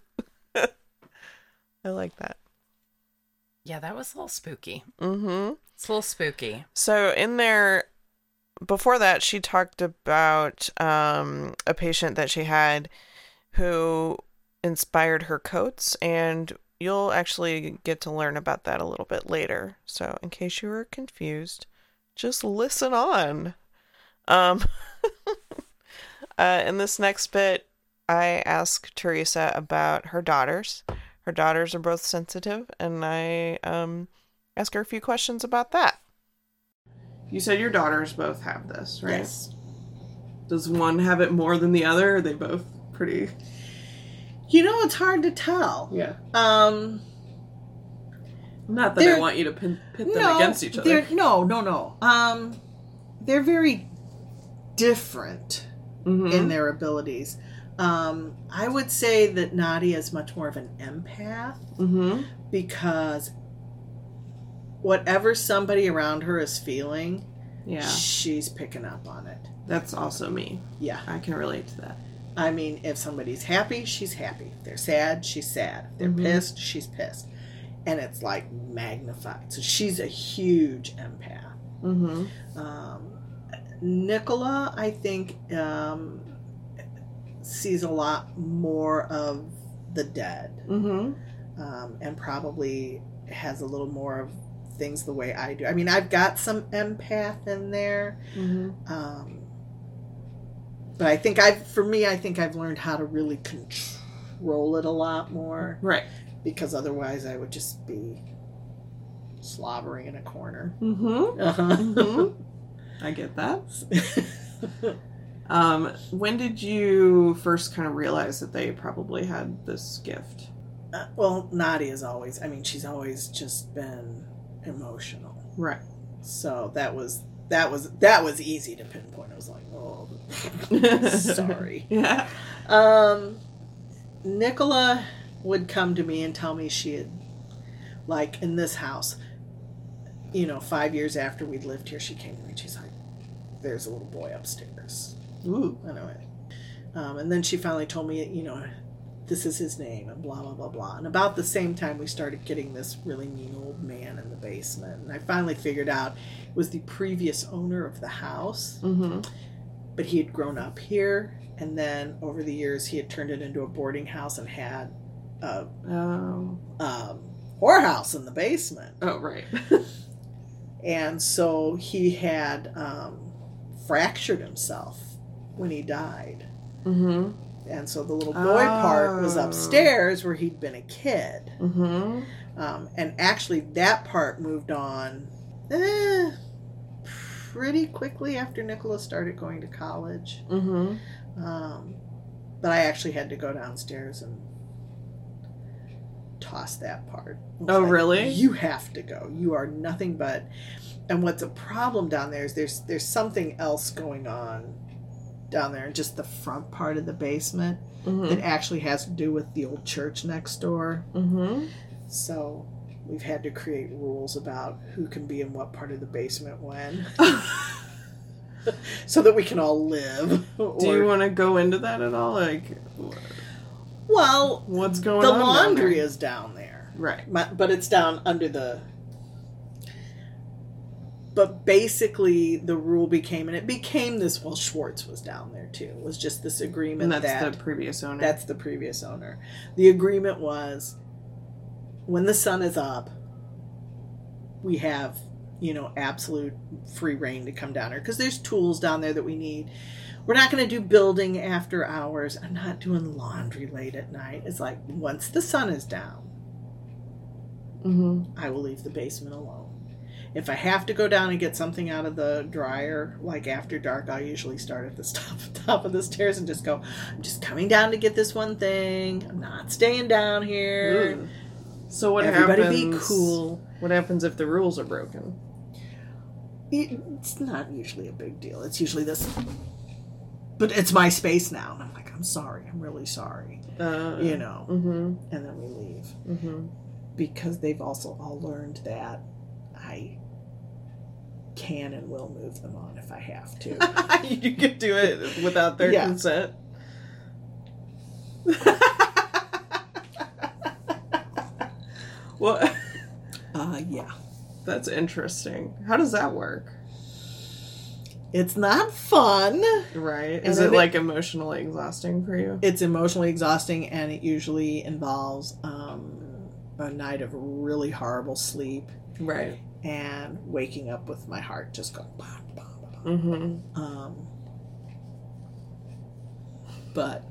I like that. Yeah, that was a little spooky. It's a little spooky. So in there, before that, she talked about a patient that she had who inspired her coats, and you'll actually get to learn about that a little bit later. So in case you were confused, just listen on. In this next bit, I ask Teresa about her daughters. Her daughters are both sensitive, and I ask her a few questions about that. You said your daughters both have this, right? Yes. Does one have it more than the other? Or are they both pretty? You know, it's hard to tell. Yeah. Not that I want you to pit them against each other. No. They're very different in their abilities. I would say that Nadia is much more of an empath because whatever somebody around her is feeling, she's picking up on it. That's also me. Yeah. I can relate to that. I mean, if somebody's happy, she's happy. If they're sad, she's sad. If they're pissed, she's pissed. And it's like magnified. So she's a huge empath. Nicola, I think, sees a lot more of the dead. And probably has a little more of things the way I do. I mean, I've got some empath in there. But I think I've learned how to really control it a lot more. Right. Because otherwise I would just be slobbering in a corner. I get that. When did you first kind of realize that they probably had this gift? Well, Nadia's always, I mean, she's always just been emotional. Right. So that was easy to pinpoint. I was like, oh, sorry. Yeah. Nicola would come to me and tell me she had, like, in this house, 5 years after we'd lived here, she came to me and she's like, there's a little boy upstairs. Ooh. I know it. And then she finally told me, this is his name and blah, blah, blah, blah. And about the same time, we started getting this really mean old man in the basement. And I finally figured out it was the previous owner of the house. But he had grown up here. And then over the years, he had turned it into a boarding house and had a whorehouse in the basement. Oh, right. And so he had fractured himself when he died. And so the little boy part was upstairs where he'd been a kid. And actually that part moved on pretty quickly after Nicholas started going to college. Mm-hmm. But I actually had to go downstairs and toss that part. Oh, really? You have to go. You are nothing but... And what's a problem down there is there's something else going on down there in just the front part of the basement that actually has to do with the old church next door. Mm-hmm. So we've had to create rules about who can be in what part of the basement when. So that we can all live. Do you want to go into that at all? Like, well, what's going the on? laundry is down there. Right. But it's down under the... But basically, the rule became, and it became this, well, Schwartz was down there too. It was just this agreement And that's the previous owner. That's the previous owner. The agreement was, when the sun is up, we have, absolute free reign to come down here. Because there's tools down there that we need. We're not going to do building after hours. I'm not doing laundry late at night. It's like, once the sun is down, I will leave the basement alone. If I have to go down and get something out of the dryer, like after dark, I'll usually start at the top of the stairs and just go, I'm just coming down to get this one thing. I'm not staying down here. Ooh. So what Everybody happens? be cool. What happens if the rules are broken? It's not usually a big deal. It's usually this, but it's my space now. And I'm like, I'm sorry. I'm really sorry. Mm-hmm. And then we leave. Mm-hmm. Because they've also all learned that I can and will move them on if I have to. You can do it without their consent. Well, yeah. That's interesting. How does that work? It's not fun. Right. Is it like emotionally exhausting for you? It's emotionally exhausting, and it usually involves a night of really horrible sleep. Right. And waking up with my heart just going bam, bam, bam. Mm-hmm. But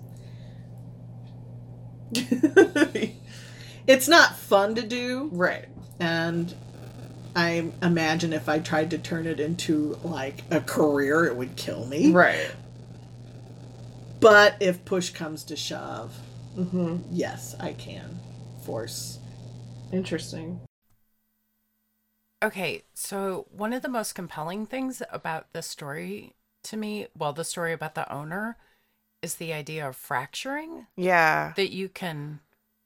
it's not fun to do. Right. And I imagine if I tried to turn it into like a career, it would kill me. Right. But if push comes to shove, yes, I can force. Interesting. Okay, so one of the most compelling things about this story to me, well, the story about the owner, is the idea of fracturing. Yeah. That you can...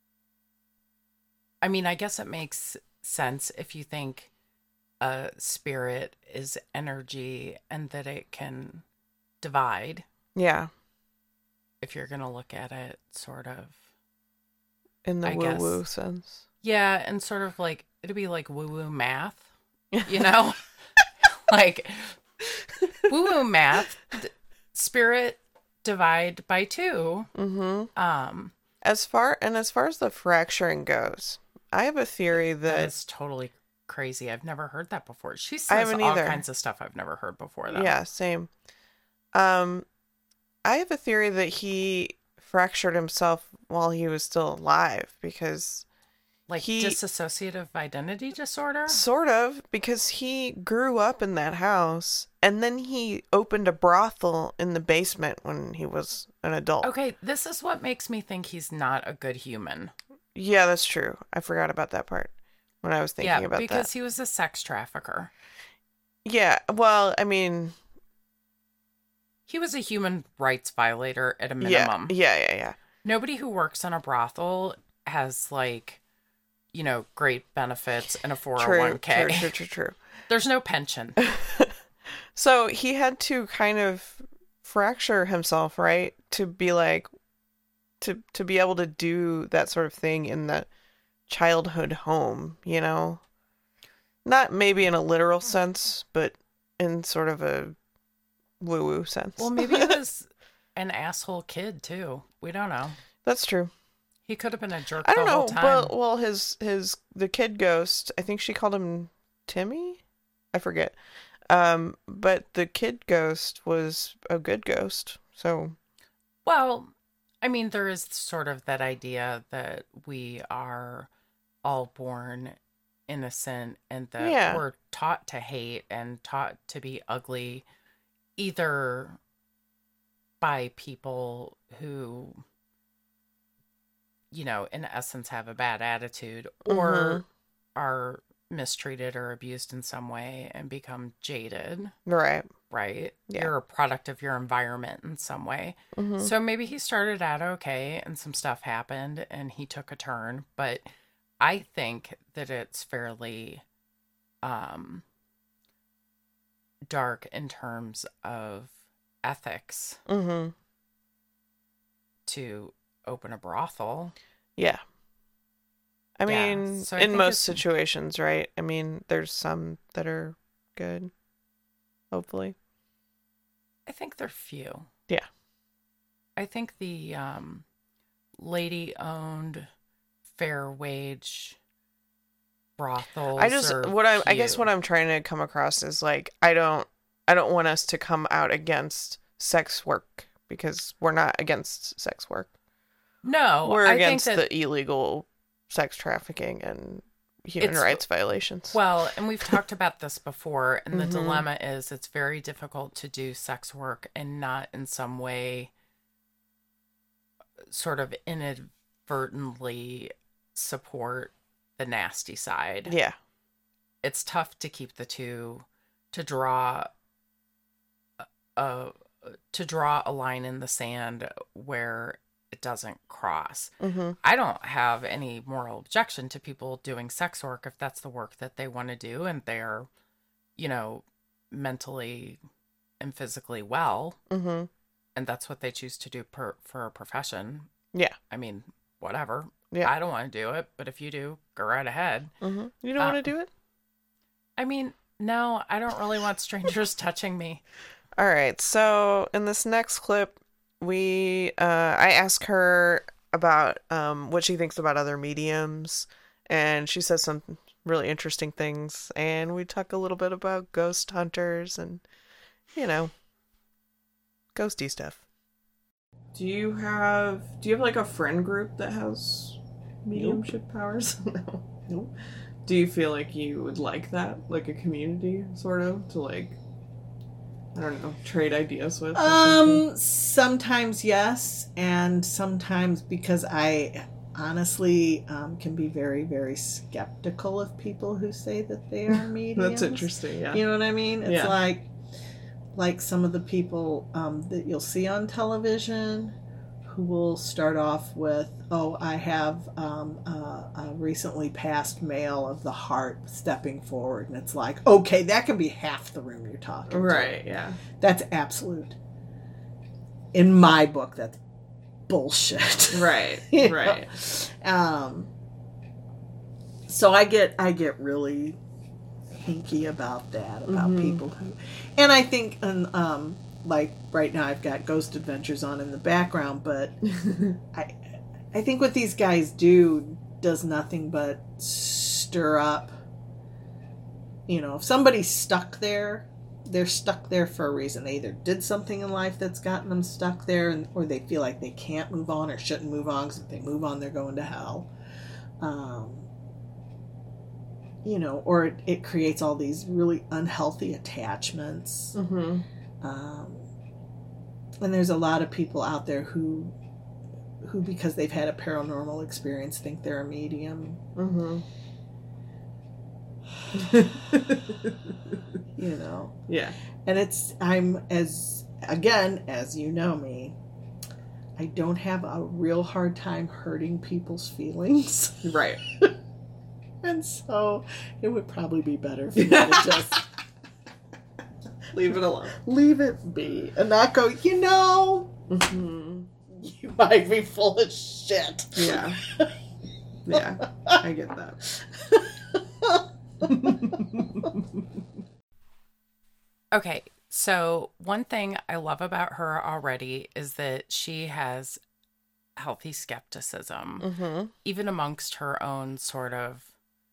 I mean, I guess it makes sense if you think a spirit is energy and that it can divide. Yeah. If you're going to look at it sort of... In the woo-woo sense. Yeah, and sort of like, it'd be like woo-woo math, like woo-woo math, spirit divide by 2. Mm-hmm. As far as the fracturing goes, I have a theory that is totally crazy. I've never heard that before. She says all kinds of stuff I've never heard before, though. Yeah, same. I have a theory that he fractured himself while he was still alive because... Like dissociative identity disorder? Sort of, because he grew up in that house, and then he opened a brothel in the basement when he was an adult. Okay, this is what makes me think he's not a good human. Yeah, that's true. I forgot about that part when I was thinking about that. Yeah, because he was a sex trafficker. Yeah, well, I mean... He was a human rights violator at a minimum. Yeah. Nobody who works in a brothel has, like... great benefits and a 401k. True. There's no pension. So he had to kind of fracture himself, right? To be like, to be able to do that sort of thing in the childhood home, Not maybe in a literal sense, but in sort of a woo-woo sense. Well, maybe it was an asshole kid, too. We don't know. That's true. He could have been a jerk I don't the whole know. time. Well, the kid ghost, I think she called him Timmy? I forget. But the kid ghost was a good ghost, so... Well, I mean, there is sort of that idea that we are all born innocent and that Yeah. we're taught to hate and taught to be ugly, either by people who, you know, in essence have a bad attitude or are mistreated or abused in some way and become jaded, Right. right? Yeah. You're a product of your environment in some way. So maybe he started out okay and some stuff happened and he took a turn, but I think that it's fairly dark in terms of ethics to open a brothel. Yeah. I Yeah, mean, so I in think most it's- situations, right? I mean, there's some that are good, hopefully. I think they're few. Yeah. I think the lady owned fair wage brothels I guess what I'm trying to come across is like I don't want us to come out against sex work because we're not against sex work. No, We're I against think that, the illegal sex trafficking and human rights violations. well, and we've talked about this before, and the dilemma is it's very difficult to do sex work and not in some way sort of inadvertently support the nasty side. Yeah. It's tough to keep the two, to draw a line in the sand where it doesn't cross. I don't have any moral objection to people doing sex work if that's the work that they want to do and they're, you know, mentally and physically well, and that's what they choose to do for a profession. Yeah. I mean, whatever. Yeah. I don't want to do it, but if you do, go right ahead. You don't want to do it? I mean, no, I don't really want strangers touching me. All right. So in this next clip, I ask her about what she thinks about other mediums, and she says some really interesting things, and we talk a little bit about ghost hunters and, you know, ghosty stuff. Do you have like a friend group that has mediumship powers? No. Nope. Do you feel like you would like that? Like a community, sort of, to like, I don't know, trade ideas with? Sometimes yes, and sometimes because I honestly can be very, very skeptical of people who say that they are mediums. That's interesting, yeah. You know what I mean? It's Yeah. like some of the people that you'll see on television who will start off with, oh, I have a recently passed male of the heart stepping forward. And it's like, okay, that can be half the room you're talking to. Right, yeah. That's absolute. In my book, that's bullshit. Right, You know? right. So I get really hinky about that, about people who, and I think, like right now I've got Ghost Adventures on in the background, but I think what these guys do does nothing but stir up. You know, if somebody's stuck there, they're stuck there for a reason. They either did something in life that's gotten them stuck there, or they feel like they can't move on or shouldn't move on, because if they move on, they're going to hell. You know, or it creates all these really unhealthy attachments. And there's a lot of people out there who because they've had a paranormal experience think they're a medium. You know. Yeah. And I'm as you know me, I don't have a real hard time hurting people's feelings. Right. And so it would probably be better for me to just Leave it alone. leave it be and not go, you know, you might be full of shit. Yeah. Yeah. I get that. Okay, so one thing I love about her already is that she has healthy skepticism, even amongst her own sort of,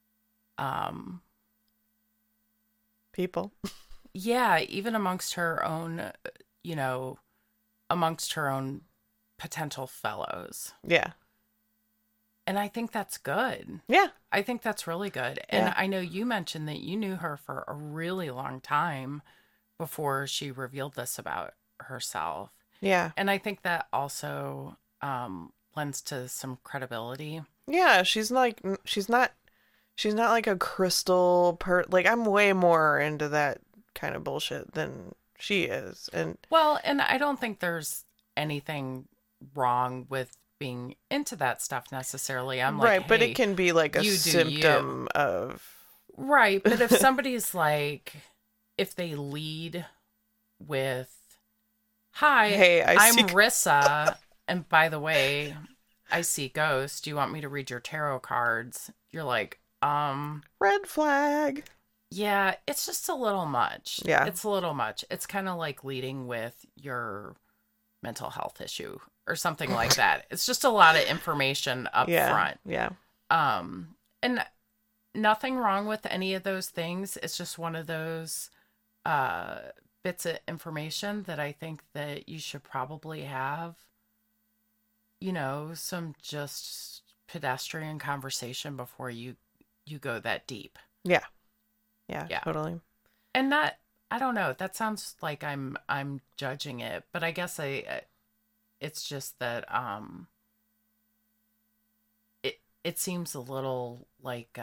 People. yeah, even amongst her own, you know, amongst her own potential fellows. Yeah. And I think that's good. Yeah. I think that's really good. And Yeah. I know you mentioned that you knew her for a really long time before she revealed this about herself. Yeah. And I think that also lends to some credibility. Yeah, she's not like a crystal like I'm way more into that kind of bullshit than she is. And Well, and I don't think there's anything wrong with being into that stuff necessarily. I'm like, right, but hey, it can be like a you do symptom of right. But if somebody's like, if they lead with, "Hi, Hey, I'm see Rissa, and by the way, I see ghosts. Do you want me to read your tarot cards?" You're like, red flag. yeah, it's just a little much. Yeah. It's a little much. It's kind of like leading with your mental health issue or something like that. It's just a lot of information up front. Yeah. And nothing wrong with any of those things. It's just one of those bits of information that I think that you should probably have, you know, some just pedestrian conversation before you go that deep. Yeah. Yeah. Totally. And that, I don't know, that sounds like I'm judging it, but I guess it's just that it seems a little like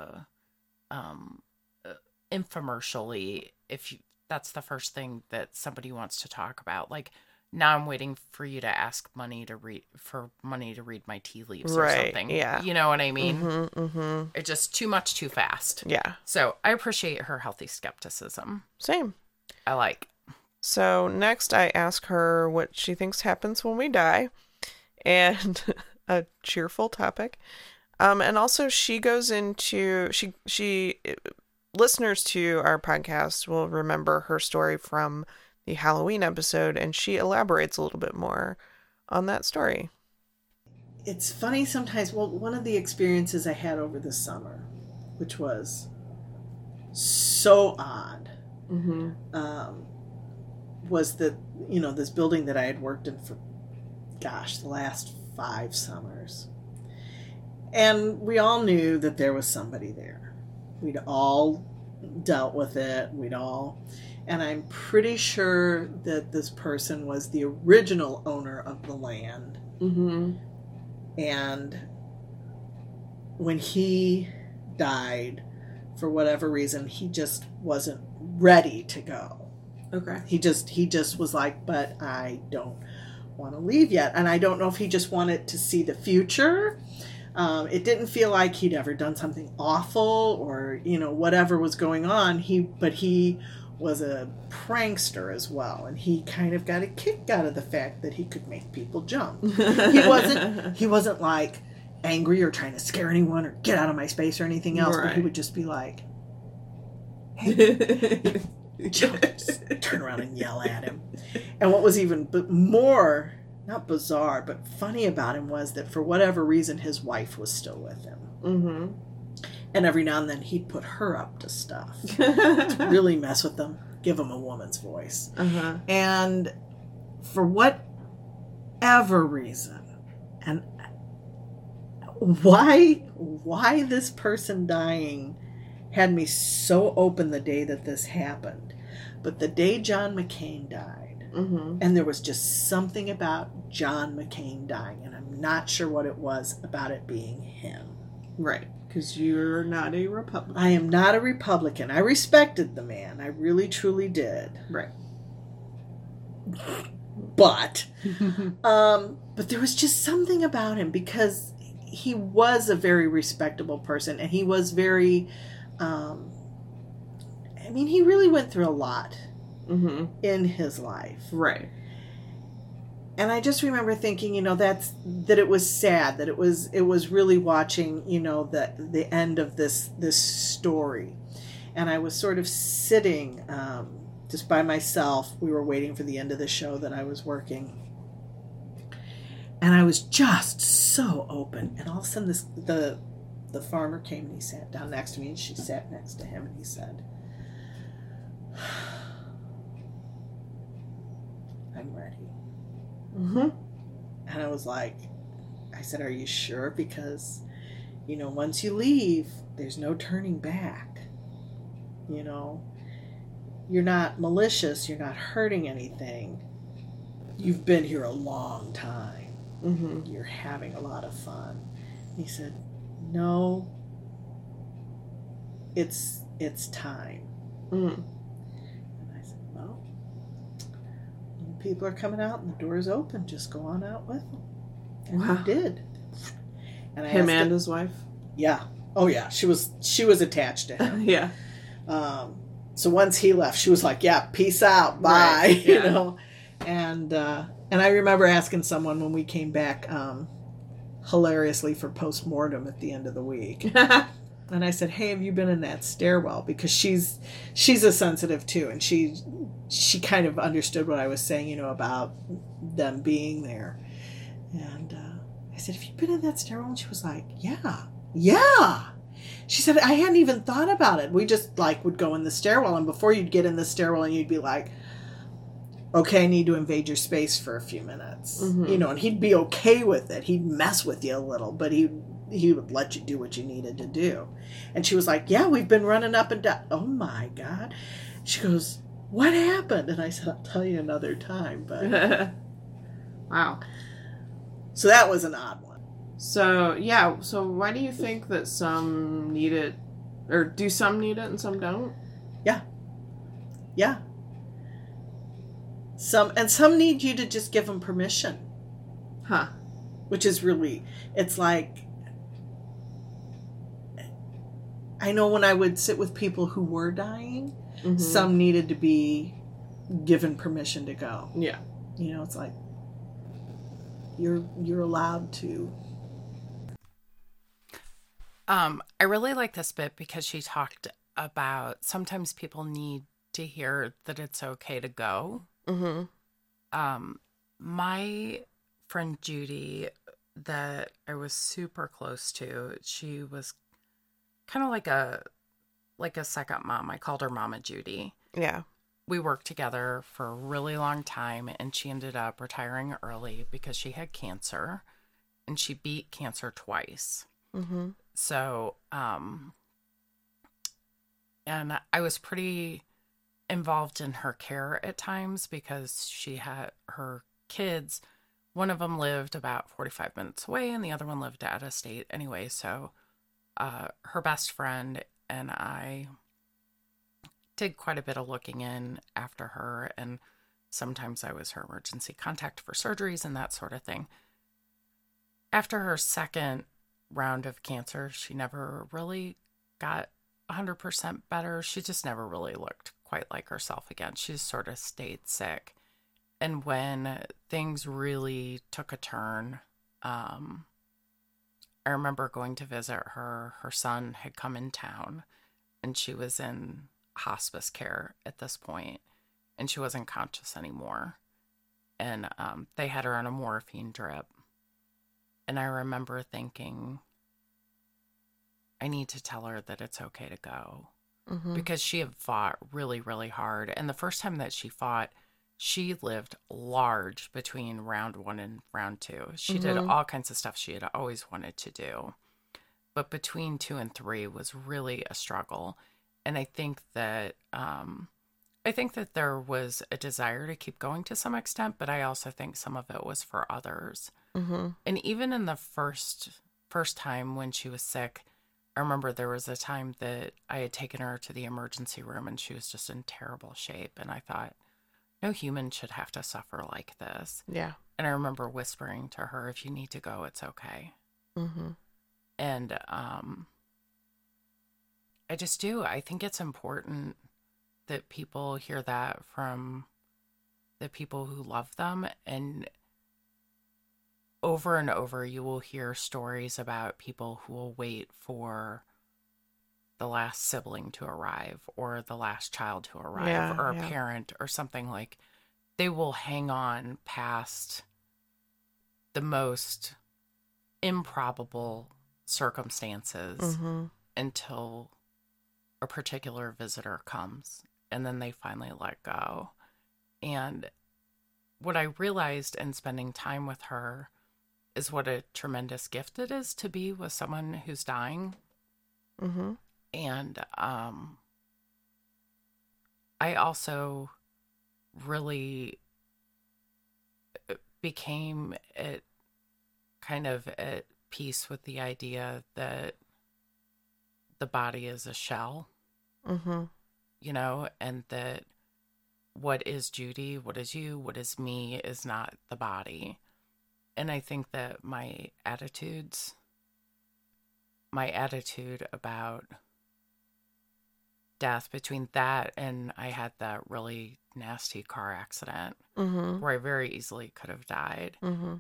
infomercially, if that's the first thing that somebody wants to talk about. Like, now I'm waiting for you to ask money to read my tea leaves or Right, something. yeah. You know what I mean? Mm-hmm. It's just too much too fast. Yeah. So I appreciate her healthy skepticism. Same. I like. So next I ask her what she thinks happens when we die, and a cheerful topic. And also she goes into she listeners to our podcast will remember her story from the Halloween episode, and she elaborates a little bit more on that story. It's funny sometimes. Well, one of the experiences I had over the summer, which was so odd, was that, you know, this building that I had worked in for, the last 5 summers. And we all knew that there was somebody there. We'd all dealt with it. And I'm pretty sure that this person was the original owner of the land. Mm-hmm. And when he died, for whatever reason, he just wasn't ready to go. Okay. He just was like, but I don't want to leave yet. And I don't know if he just wanted to see the future. It didn't feel like he'd ever done something awful or, you know, whatever was going on. But he was a prankster as well, and he kind of got a kick out of the fact that he could make people jump. He wasn't like angry or trying to scare anyone or get out of my space or anything else, Right. but he would just be like, hey, just turn around and yell at him. And what was even more, not bizarre, but funny about him was that for whatever reason, his wife was still with him. Mm-hmm. And every now and then he'd put her up to stuff to really mess with them, give them a woman's voice. Uh-huh. And for whatever reason, and why this person dying had me so open the day that this happened. But the day John McCain died, and there was just something about John McCain dying, and I'm not sure what it was about it being him. Right. Because you're not a Republican. I am not a Republican. I respected the man. I really, truly did. Right. But there was just something about him because he was a very respectable person, and he was very, he really went through a lot in his life. Right. And I just remember thinking, you know, that it was sad, that it was really watching, you know, the end of this story. And I was sort of sitting just by myself. We were waiting for the end of the show that I was working. And I was just so open. And all of a sudden the farmer came and he sat down next to me, and she sat next to him, and he said, I'm ready. And I was like, I said, are you sure? Because, once you leave, there's no turning back. You're not malicious. You're not hurting anything. You've been here a long time. Mm-hmm. You're having a lot of fun. He said, no, it's time. Mm. And I said, well, when people are coming out and the door's open, just go on out with them. And Wow. he did. And I Him asked and his wife? Yeah. Oh, yeah. She was attached to him. Yeah. So once he left, she was like, yeah, peace out. Bye. Right, yeah. And I remember asking someone when we came back, hilariously for postmortem at the end of the week. And I said, hey, have you been in that stairwell? Because she's a sensitive too. And she kind of understood what I was saying, about them being there. And I said, have you been in that stairwell? And she was like, yeah. She said, I hadn't even thought about it. We just would go in the stairwell, and before you'd get in the stairwell and you'd be like, okay, I need to invade your space for a few minutes. Mm-hmm. And he'd be okay with it. He'd mess with you a little, but he would let you do what you needed to do. And she was like, yeah, we've been running up and down. Oh my God. She goes, what happened? And I said, I'll tell you another time. But Wow. so that was an odd one. So, yeah. So why do you think that some need it, or do some need it and some don't? Yeah. Some need you to just give them permission. Huh. Which is really, it's like, I know when I would sit with people who were dying, Mm-hmm. some needed to be given permission to go. Yeah. It's like, you're allowed to. I really like this bit because she talked about sometimes people need to hear that it's okay to go. Mm-hmm. My friend Judy, that I was super close to, she was kind of like a second mom. I called her Mama Judy. Yeah. We worked together for a really long time, and she ended up retiring early because she had cancer, and she beat cancer twice. Mm-hmm. So, and I was pretty involved in her care at times because she had her kids. One of them lived about 45 minutes away and the other one lived out of state anyway. So, her best friend and I did quite a bit of looking in after her, and sometimes I was her emergency contact for surgeries and that sort of thing. After her second round of cancer, she never really got 100% better. She just never really looked quite like herself again. She just sort of stayed sick. And when things really took a turn, I remember going to visit her. Her son had come in town, and she was in hospice care at this point, and she wasn't conscious anymore. And they had her on a morphine drip. And I remember thinking, I need to tell her that it's okay to go. Mm-hmm. Because she had fought really, really hard. And the first time that she fought, she lived large between round 1 and round 2. She did all kinds of stuff she had always wanted to do. But between 2 and 3 was really a struggle. And I think that there was a desire to keep going to some extent, but I also think some of it was for others. Mm-hmm. And even in the first time when she was sick, I remember there was a time that I had taken her to the emergency room and she was just in terrible shape. And I thought, no human should have to suffer like this. Yeah. And I remember whispering to her, if you need to go, it's okay. Mm-hmm. And I just do. I think it's important that people hear that from the people who love them. And over and over, you will hear stories about people who will wait for the last sibling to arrive or the last child to arrive or a parent or something. Like, they will hang on past the most improbable circumstances until a particular visitor comes, and then they finally let go. And what I realized in spending time with her is what a tremendous gift it is to be with someone who's dying. Mm-hmm. And I also really became kind of at peace with the idea that the body is a shell, Mm-hmm. and that what is Judy, what is you, what is me is not the body. And I think that my attitude about death, between that and I had that really nasty car accident Mm-hmm. where I very easily could have died. Mm-hmm.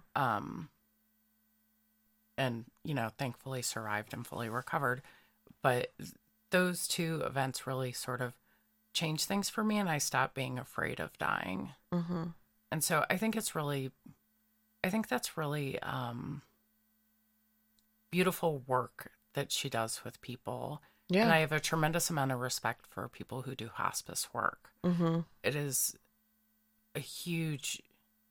And, thankfully survived and fully recovered. But those two events really sort of changed things for me, and I stopped being afraid of dying. Mm-hmm. And so I think that's really beautiful work that she does with people. Yeah. And I have a tremendous amount of respect for people who do hospice work. Mm-hmm. It is a huge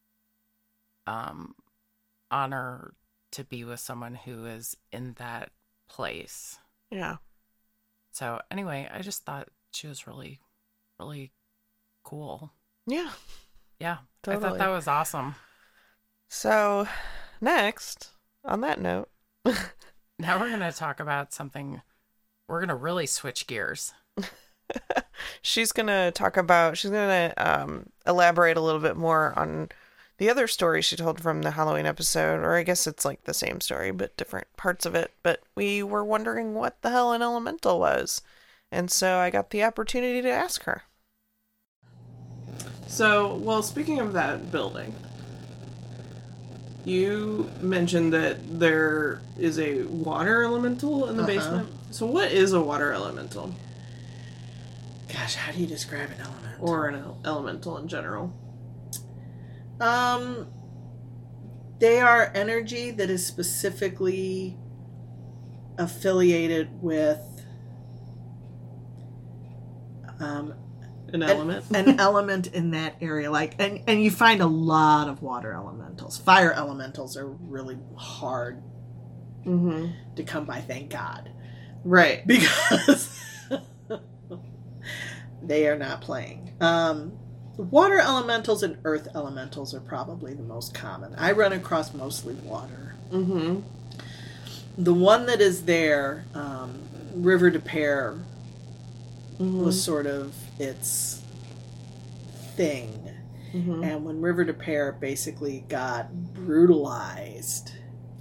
honor to be with someone who is in that place. Yeah. So anyway, I just thought she was really, really cool. Yeah. Yeah. Totally. I thought that was awesome. So next, on that note, now we're going to talk about something. We're going to really switch gears. she's going to elaborate a little bit more on the other story she told from the Halloween episode, or I guess it's like the same story, but different parts of it. But we were wondering what the hell an elemental was. And so I got the opportunity to ask her. So, well, speaking of that building, you mentioned that there is a water elemental in the basement. So what is a water elemental? Gosh, how do you describe an elemental? Or an elemental in general? They are energy that is specifically affiliated with An element? an element in that area. And you find a lot of water elementals. Fire elementals are really hard to come by, thank God. Right. Because they are not playing. Water elementals and earth elementals are probably the most common. I run across mostly water. Mm-hmm. The one that is there, River de Pear, was sort of its thing. Mm-hmm. And when River de Pear basically got brutalized,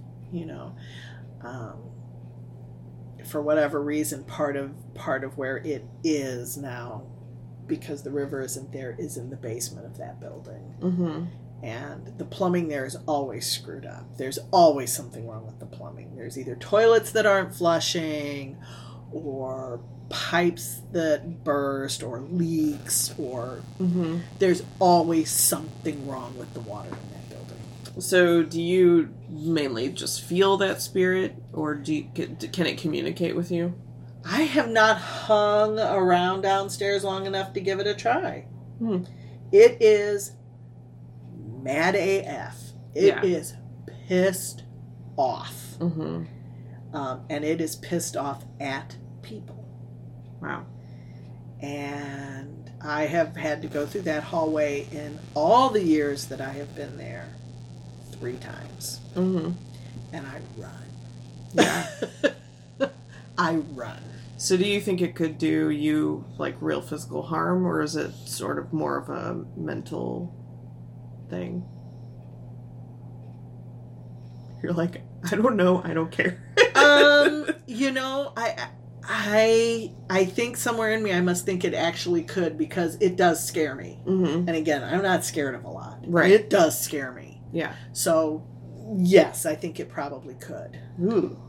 for whatever reason, part of where it is now, because the river isn't there, is in the basement of that building. Mm-hmm. And the plumbing there is always screwed up. There's always something wrong with the plumbing. There's either toilets that aren't flushing, or pipes that burst, or leaks, or there's always something wrong with the water in that building. So do you mainly just feel that spirit, or can it communicate with you? I have not hung around downstairs long enough to give it a try. It is mad AF. It is pissed off. Mm-hmm. And it is pissed off at people. Wow. And I have had to go through that hallway in all the years that I have been there 3 times. Mm-hmm. And I run. Yeah. I run. So do you think it could do you like real physical harm, or is it sort of more of a mental thing? You're like, I don't know, I don't care. I think somewhere in me I must think it actually could, because it does scare me. Mm-hmm. And again, I'm not scared of a lot. Right. It does scare me. Yeah. So, yes, I think it probably could. Ooh.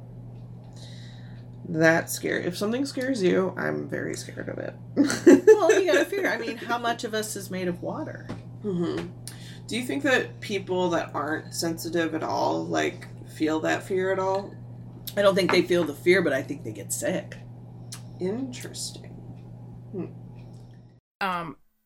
That's scary. If something scares you, I'm very scared of it. Well, you gotta figure, how much of us is made of water? Mm-hmm. Do you think that people that aren't sensitive at all, feel that fear at all? I don't think they feel the fear, but I think they get sick. Interesting.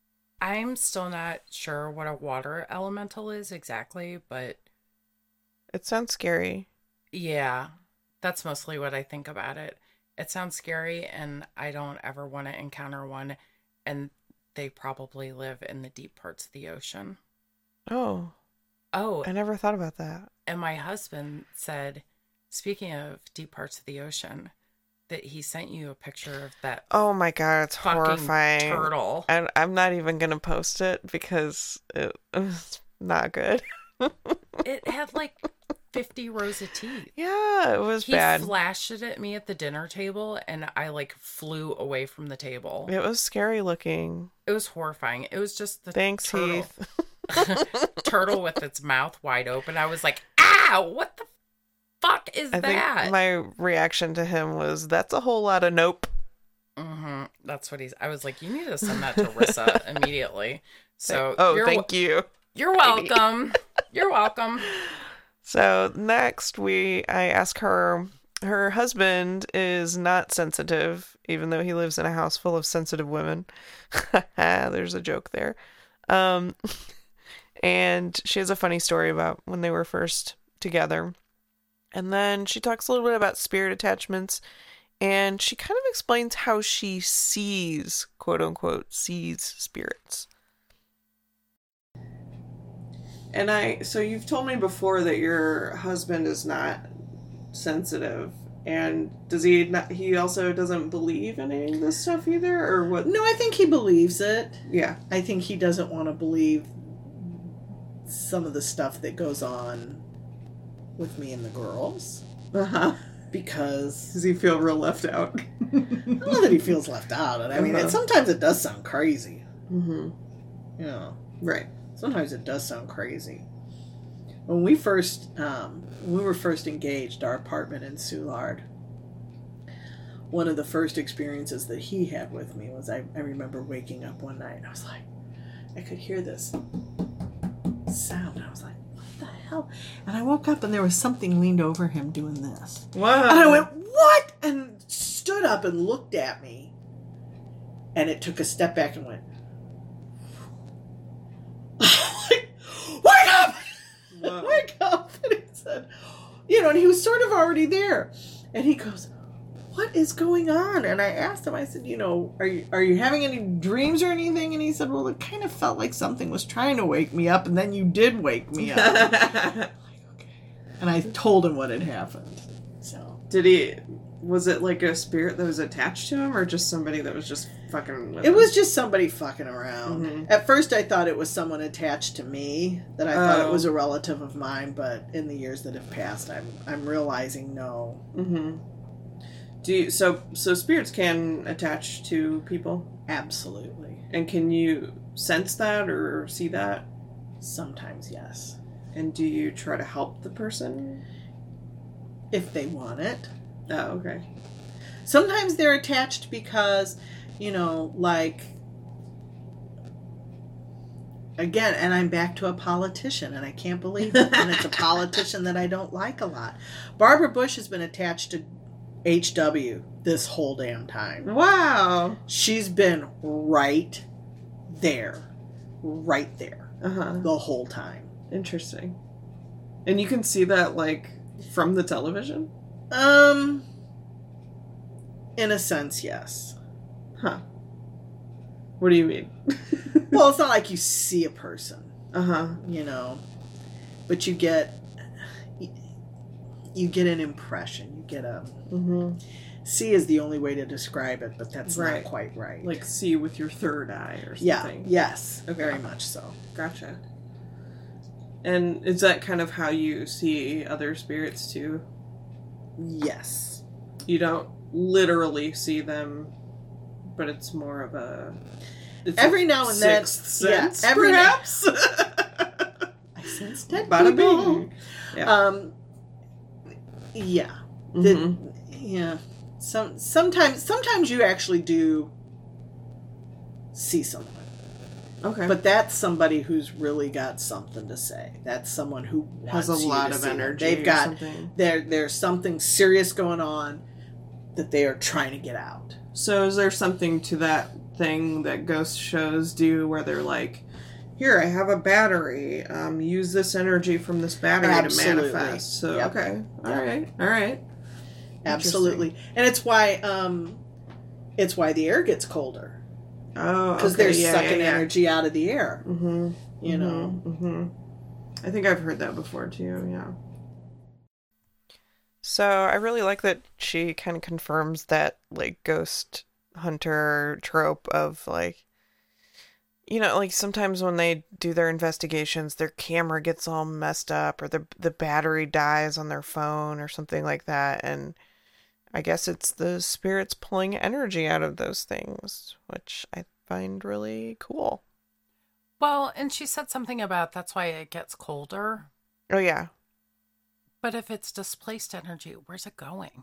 I'm still not sure what a water elemental is exactly, but It sounds scary. Yeah, that's mostly what I think about it. It sounds scary, and I don't ever want to encounter one. And they probably live in the deep parts of the ocean. Oh, Oh, I never thought about that. and my husband said, speaking of deep parts of the ocean, that he sent you a picture of that Oh my God, it's fucking horrifying. turtle. And I'm not even going to post it because it's not good. It had like 50 rows of teeth. Yeah, it was He bad. flashed it at me at the dinner table, and I like flew away from the table. It was scary looking. It was horrifying. It was just the Thanks, turtle. Heath. Turtle with its mouth wide open. I was like, "Ow! What the fuck is I that?" think my reaction to him was, that's a whole lot of nope. Mm-hmm. That's what he's. I was like, "You need to send that to Rissa immediately." So, Thank you. You're welcome. You're welcome. So next, I ask her. Her husband is not sensitive, even though he lives in a house full of sensitive women. There's a joke there. And she has a funny story about when they were first together. And then she talks a little bit about spirit attachments. And she kind of explains how she sees, quote unquote, sees spirits. And so you've told me before that your husband is not sensitive. And he also doesn't believe in any of this stuff either? Or what? No, I think he believes it. Yeah. I think he doesn't want to believe some of the stuff that goes on with me and the girls. Uh-huh. Because... Does he feel real left out? Not that he feels left out. I mean, sometimes it does sound crazy. Mm-hmm. You know. Right. Sometimes it does sound crazy. When we were first engaged, our apartment in Soulard, one of the first experiences that he had with me was I remember waking up one night and I was like, I could hear this sound. And I was like, what the hell? And I woke up and there was something leaned over him doing this. Wow. And I went, what? And stood up and looked at me. And it took a step back and went, wake up! Whoa. Wake up! And he said, and he was sort of already there. And he goes, what is going on? And I asked him, I said, are you having any dreams or anything? And he said, well, it kind of felt like something was trying to wake me up, and then you did wake me up. I'm like, okay. And I told him what had happened. So Was it like a spirit that was attached to him, or just somebody that was just fucking with him? It was just somebody fucking around. Mm-hmm. At first I thought it was someone attached to me, that I thought it was a relative of mine, but in the years that have passed, I'm realizing no. Mm-hmm. So spirits can attach to people? Absolutely. And can you sense that or see that? Sometimes, yes. And do you try to help the person? If they want it. Oh, okay. Sometimes they're attached because, like, again, and I'm back to a politician, and I can't believe it. And it's a politician that I don't like a lot. Barbara Bush has been attached to HW this whole damn time. Wow. She's been right there. Uh-huh. The whole time. Interesting. And you can see that, like, from the television? In a sense, yes. Huh. What do you mean? Well, it's not like you see a person, Uh-huh. but you get an impression. You get a... Mm-hmm. See is the only way to describe it, but that's Right. not quite right. Like see with your third eye or yeah, something. yes, Okay. very much so. Gotcha. And is that kind of how you see other spirits too? Yes. You don't literally see them, but it's more of a... Every now and then... Sixth sense, yeah, perhaps? I sense dead Bada people. bing. Yeah. Yeah. Mm-hmm. Yeah. Sometimes you actually do see someone. Okay. But that's somebody who's really got something to say. That's someone who has wants a you lot to of see them. energy. They've or got something. there's something serious going on that they are trying to get out. So is there something to that thing that ghost shows do where they're like, here, I have a battery. Use this energy from this battery Absolutely. to manifest. So, Yep. okay. All right. Absolutely. And it's why the air gets colder. Oh, Because okay. they're sucking energy out of the air. Mm-hmm. You know? Mm-hmm. I think I've heard that before too, yeah. So I really like that she kind of confirms that like ghost hunter trope of like, you know, like sometimes when they do their investigations, their camera gets all messed up or the battery dies on their phone or something like that. And I guess it's the spirits pulling energy out of those things, which I find really cool. Well, and she said something about that's why it gets colder. Oh, yeah. But if it's displaced energy, where's it going?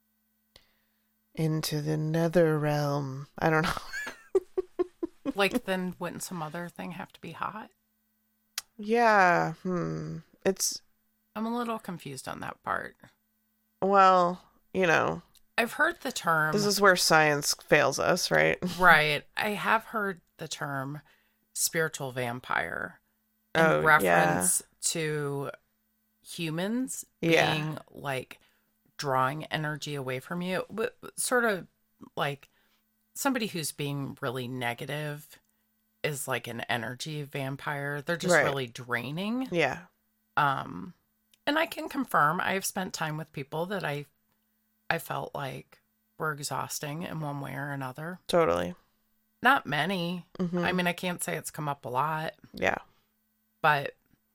Into the nether realm. I don't know. Like, then wouldn't some other thing have to be hot? Yeah. I'm a little confused on that part. Well, you know. I've heard the term. This is where science fails us, right? Right. I have heard the term spiritual vampire in reference to humans being like drawing energy away from you. Sort of like somebody who's being really negative is like an energy vampire. They're just really draining. Yeah. And I can confirm I've spent time with people that I felt like were exhausting in one way or another. Totally. Not many. Mm-hmm. I mean, I can't say it's come up a lot. Yeah. But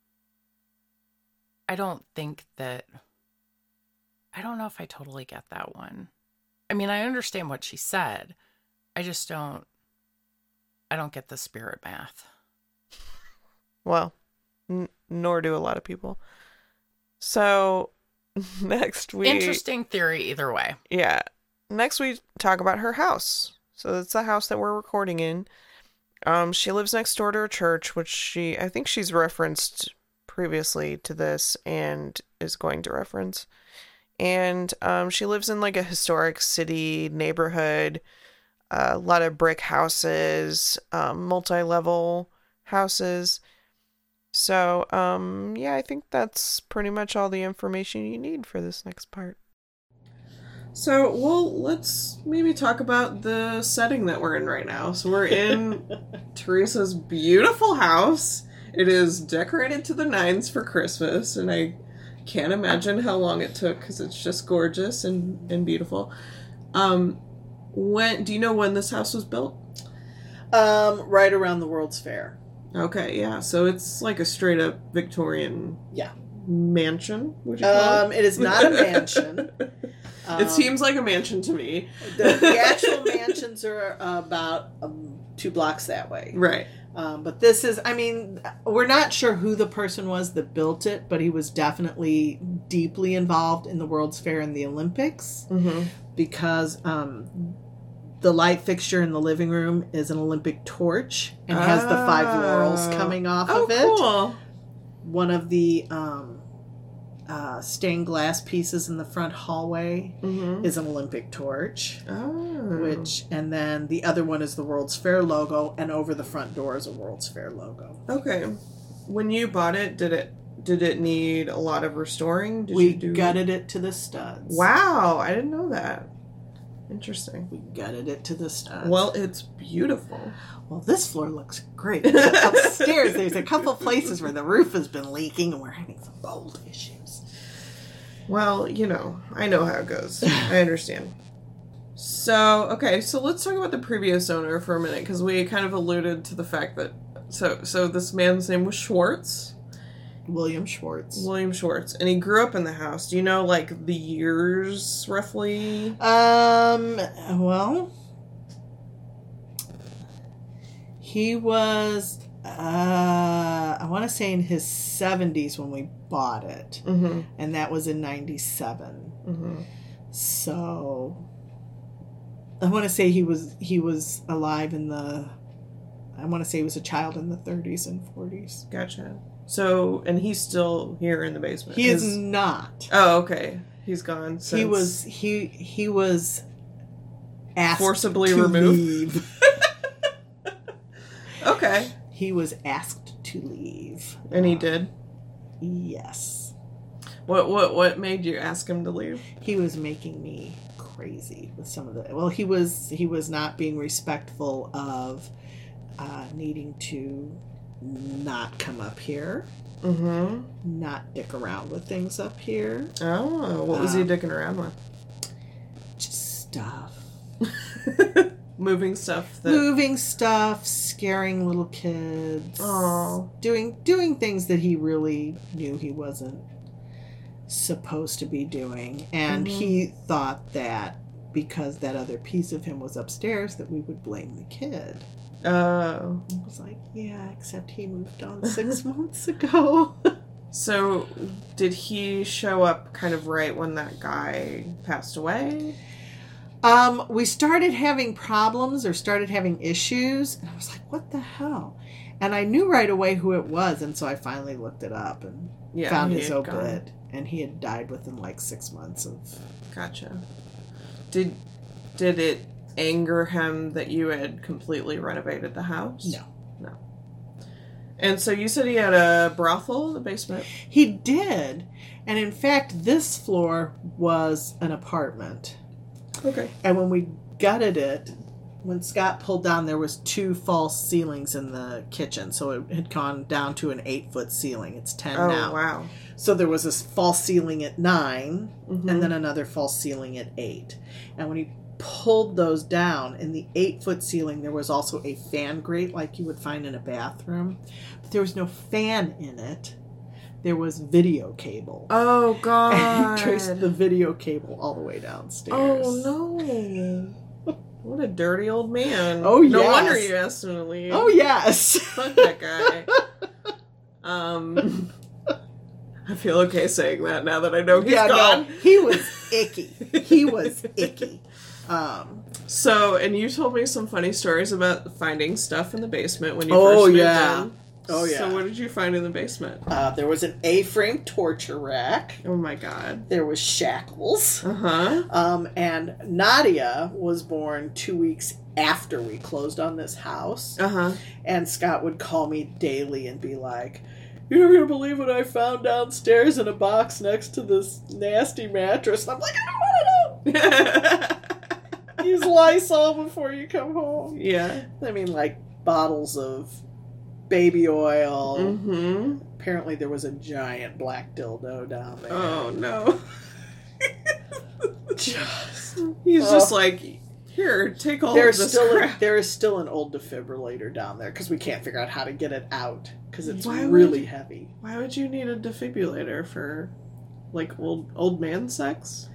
I don't know if I totally get that one. I mean, I understand what she said. I just don't get the spirit math. Well, nor do a lot of people. So next we... Interesting theory either way. Yeah. Next we talk about her house. So that's the house that we're recording in. She lives next door to a church, which I think she's referenced previously to this and is going to reference. And she lives in like a historic city neighborhood, a lot of brick houses, multi-level houses. So, yeah, I think that's pretty much all the information you need for this next part. So, well, let's maybe talk about the setting that we're in right now. So we're in Teresa's beautiful house. It is decorated to the nines for Christmas, and I can't imagine how long it took because it's just gorgeous and beautiful. Do you know when this house was built? Right around the World's Fair. Okay, yeah. So it's like a straight up Victorian mansion, would you call it? It is not a mansion. It seems like a mansion to me. The actual mansions are about 2 blocks that way. Right. But this is, I mean, we're not sure who the person was that built it, but he was definitely deeply involved in the World's Fair and the Olympics because the light fixture in the living room is an Olympic torch and has the 5 laurels coming off of it. Cool. One of the stained glass pieces in the front hallway is an Olympic torch. And then the other one is the World's Fair logo, and over the front door is a World's Fair logo. Okay. When you bought it, did it need a lot of restoring? We gutted it to the studs. Wow, I didn't know that. Interesting. We gutted it to the studs. Well, it's beautiful. Well, this floor looks great. Upstairs, there's a couple places where the roof has been leaking, and we're having some mold issues. Well, you know, I know how it goes. I understand. So, okay, so let's talk about the previous owner for a minute, because we kind of alluded to the fact that, so this man's name was Schwartz. William Schwartz. And he grew up in the house. Do you know, like, the years, roughly? Well, he was, I want to say in his 70s when we bought it. Mm-hmm. And that was in 97. Mm-hmm. So, I want to say he was alive I want to say he was a child in the 30s and 40s. Gotcha. So, and he's still here in the basement. He is not. Oh, okay. He's gone since... He was asked forcibly to removed? leave. Okay. he was asked to leave. And he did? Yes. What made you ask him to leave? He was making me crazy with some of the... Well, he was not being respectful of needing to not come up here. Mm-hmm. Not dick around with things up here. Oh, what was he dicking around with? Just stuff. Moving stuff. Moving stuff, scaring little kids. Oh. Doing things that he really knew he wasn't supposed to be doing. And he thought that because that other piece of him was upstairs that we would blame the kid. Oh. I was like, yeah, except he moved on 6 months ago. So, did he show up kind of right when that guy passed away? We started having problems or started having issues, and I was like, what the hell? And I knew right away who it was, and so I finally looked it up and found his obit, and he had died within like 6 months of... Gotcha. Did it anger him that you had completely renovated the house? No. And so you said he had a brothel in the basement? He did. And in fact, this floor was an apartment. Okay. And when we gutted it, when Scott pulled down, there was 2 false ceilings in the kitchen. So it had gone down to an 8-foot ceiling. It's 10 now. Oh, wow. So there was this false ceiling at 9, and then another false ceiling at 8. And when he pulled those down, in the 8-foot ceiling, there was also a fan grate like you would find in a bathroom. But there was no fan in it. There was video cable. Oh, God. And he traced the video cable all the way downstairs. Oh, no. What a dirty old man. Oh, yes. No wonder you asked him to leave. Oh, yes. Fuck that guy. I feel okay saying that now that I know he's gone. No, he was icky. He was icky. So, and you told me some funny stories about finding stuff in the basement when you Oh, first moved yeah. in. Oh, yeah. So what did you find in the basement? There was an A-frame torture rack. Oh, my God. There was shackles. Uh-huh. And Nadia was born 2 weeks after we closed on this house. Uh-huh. And Scott would call me daily and be like, "You're never gonna believe what I found downstairs in a box next to this nasty mattress." And I'm like, I don't want to know. Use Lysol before you come home. Yeah. I mean, like bottles of baby oil. Mm-hmm. Apparently there was a giant black dildo down there. Oh, no. Just... He's just like, here, take all of this crap. There is still an old defibrillator down there because we can't figure out how to get it out because it's Why really heavy. Why would you need a defibrillator for, like, old man sex?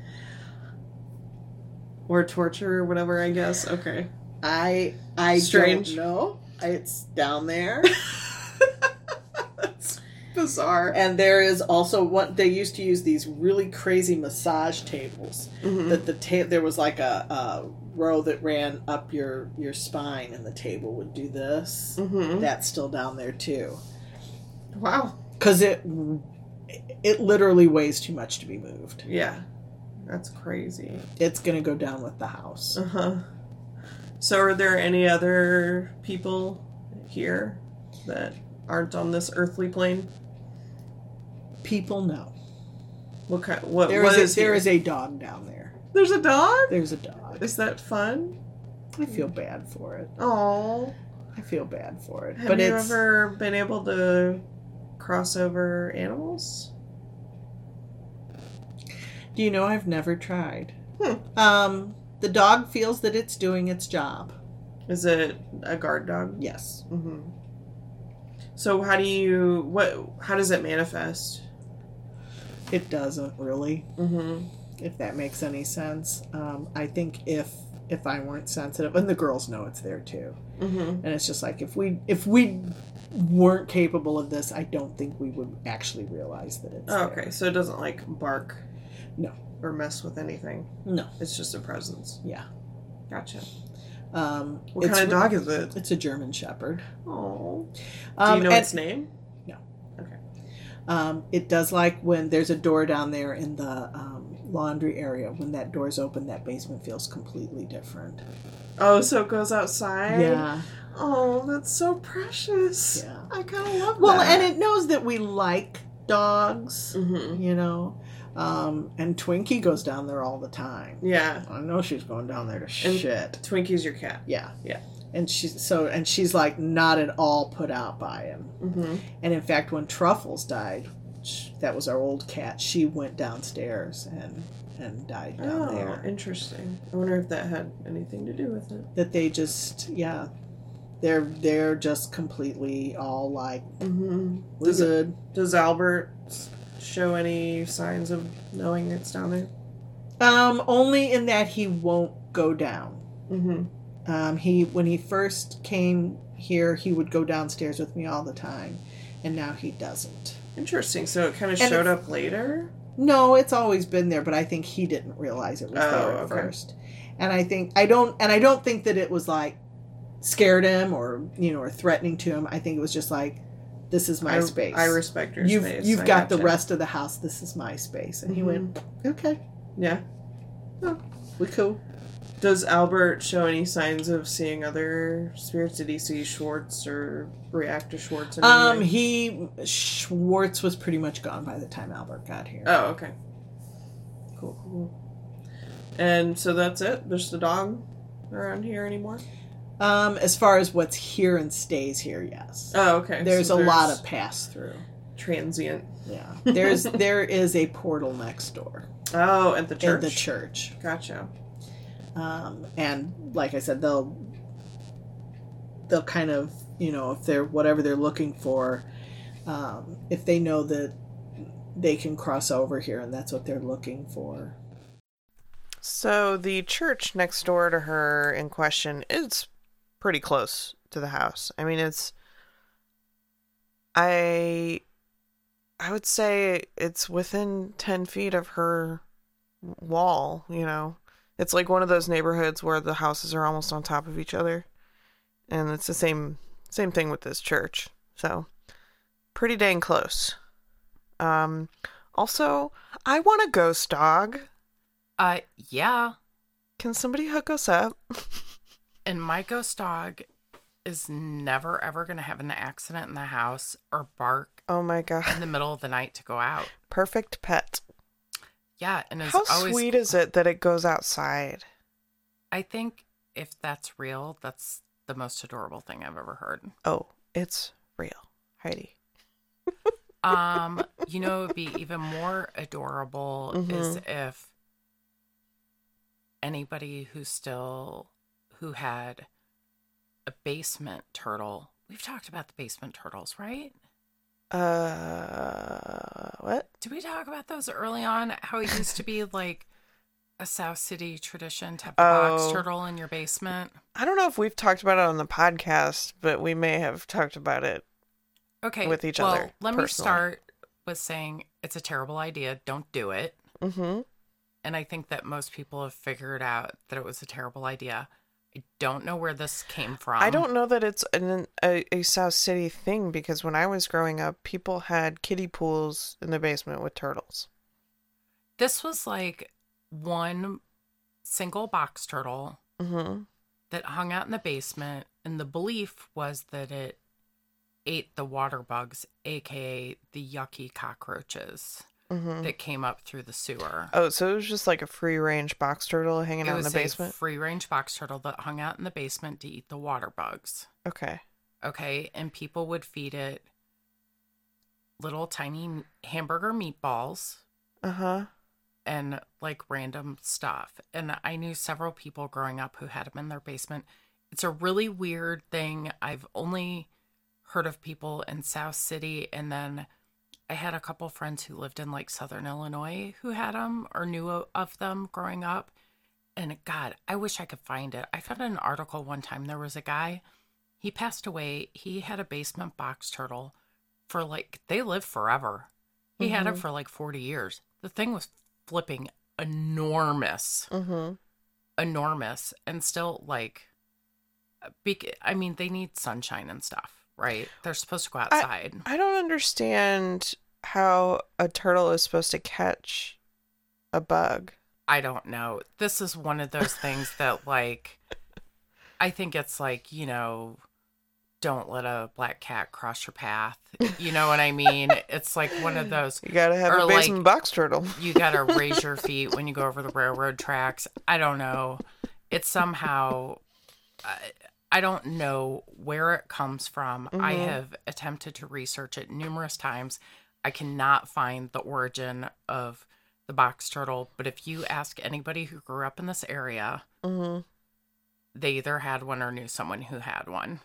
Or torture or whatever, I guess. Okay. I Strange. don't know. It's down there. That's bizarre. And there is also what they used to use these really crazy massage tables. That there was like a row that ran up your spine, and the table would do this. That's still down there too. Wow. Because it literally weighs too much to be moved. Yeah. That's crazy. It's gonna go down with the house. Uh-huh. So are there any other people here that aren't on this earthly plane? People know. What kind? There is a dog down there. There's a dog? There's a dog. Is that fun? I feel bad for it. Oh. I feel bad for it. Have you ever been able to cross over animals? Do you know I've never tried? The dog feels that it's doing its job. Is it a guard dog? Yes. Mm-hmm. So how does it manifest? It doesn't really. Mm-hmm. If that makes any sense. I think if I weren't sensitive, and the girls know it's there too. Mm-hmm. And it's just like if we weren't capable of this, I don't think we would actually realize that it's there. Okay, so it doesn't like bark. No. Or mess with anything. No. It's just a presence. Yeah. Gotcha. What kind of dog is it? It's a German Shepherd. Oh. Do you know its name? No. Okay. It does like when there's a door down there in the laundry area. When that door's open, that basement feels completely different. Oh, so it goes outside? Yeah. Oh, that's so precious. Yeah. I kind of love Well, that. and it knows that we like dogs, Mm-hmm. you know. And Twinkie goes down there all the time. Yeah. I know she's going down there to shit. Twinkie's your cat. Yeah. Yeah. And she's like not at all put out by him. Mm-hmm. And in fact, when Truffles died, that was our old cat. She went downstairs and died down there. Interesting. I wonder if that had anything to do with it. That they just they're just completely all like we're good. Does Albert show any signs of knowing it's down there? Only in that he won't go down. Mm-hmm. When he first came here, he would go downstairs with me all the time, and now he doesn't. Interesting. So it kind of showed up later? No, it's always been there, but I think he didn't realize it was there at first. And I don't think that it was like scared him or threatening to him. I think it was just like, this is my space. I respect your space. You've got the rest of the house. This is my space. And he went, okay. Yeah. Oh, we cool. Does Albert show any signs of seeing other spirits? Did he see Schwartz or react to Schwartz? In any way? Schwartz was pretty much gone by the time Albert got here. Oh, okay. Cool. And so that's it? There's the dog around here anymore? As far as what's here and stays here, yes. Oh, okay. There's a lot of pass through. Transient. Yeah. There is a portal next door. Oh, at the church? At the church. Gotcha. And like I said, they'll kind of, if they're whatever they're looking for, if they know that they can cross over here and that's what they're looking for. So the church next door to her in question is pretty close to the house. I mean, I would say it's within 10 feet of her wall, It's like one of those neighborhoods where the houses are almost on top of each other. And it's the same thing with this church. So, pretty dang close. Also, I want a ghost dog. Yeah. Can somebody hook us up? And my ghost dog is never, ever going to have an accident in the house or bark Oh my God. in the middle of the night to go out. Perfect pet. Yeah, and it's How always... sweet is it that it goes outside? I think if that's real, that's the most adorable thing I've ever heard. Oh, it's real. Heidi. It would be even more adorable is if anybody who had a basement turtle. We've talked about the basement turtles, right? What? Did we talk about those early on? How it used to be like a South City tradition to have a box turtle in your basement? I don't know if we've talked about it on the podcast, but we may have talked about it with each other. Let me start with saying it's a terrible idea. Don't do it. Mm-hmm. And I think that most people have figured out that it was a terrible idea. I don't know where this came from. I don't know that it's a South City thing, because when I was growing up, people had kiddie pools in the basement with turtles. This was like one single box turtle that hung out in the basement, and the belief was that it ate the water bugs, aka the yucky cockroaches that came up through the sewer. Oh, so it was just like a free-range box turtle hanging out in the basement? It was a free-range box turtle that hung out in the basement to eat the water bugs. Okay. And people would feed it little tiny hamburger meatballs. And like random stuff. And I knew several people growing up who had them in their basement. It's a really weird thing. I've only heard of people in South City, and then I had a couple friends who lived in like Southern Illinois who had them or knew of them growing up. And God, I wish I could find it. I found an article one time. There was a guy, he passed away. He had a basement box turtle for they lived forever. He had it for 40 years. The thing was flipping enormous. Enormous. And still they need sunshine and stuff. Right? They're supposed to go outside. I don't understand how a turtle is supposed to catch a bug. I don't know. This is one of those things that I think it's don't let a black cat cross your path. You know what I mean? It's like one of those. You gotta have or a basement box turtle. You gotta raise your feet when you go over the railroad tracks. I don't know. It's somehow. I don't know where it comes from. I have attempted to research it numerous times. I cannot find the origin of the box turtle. But if you ask anybody who grew up in this area, they either had one or knew someone who had one.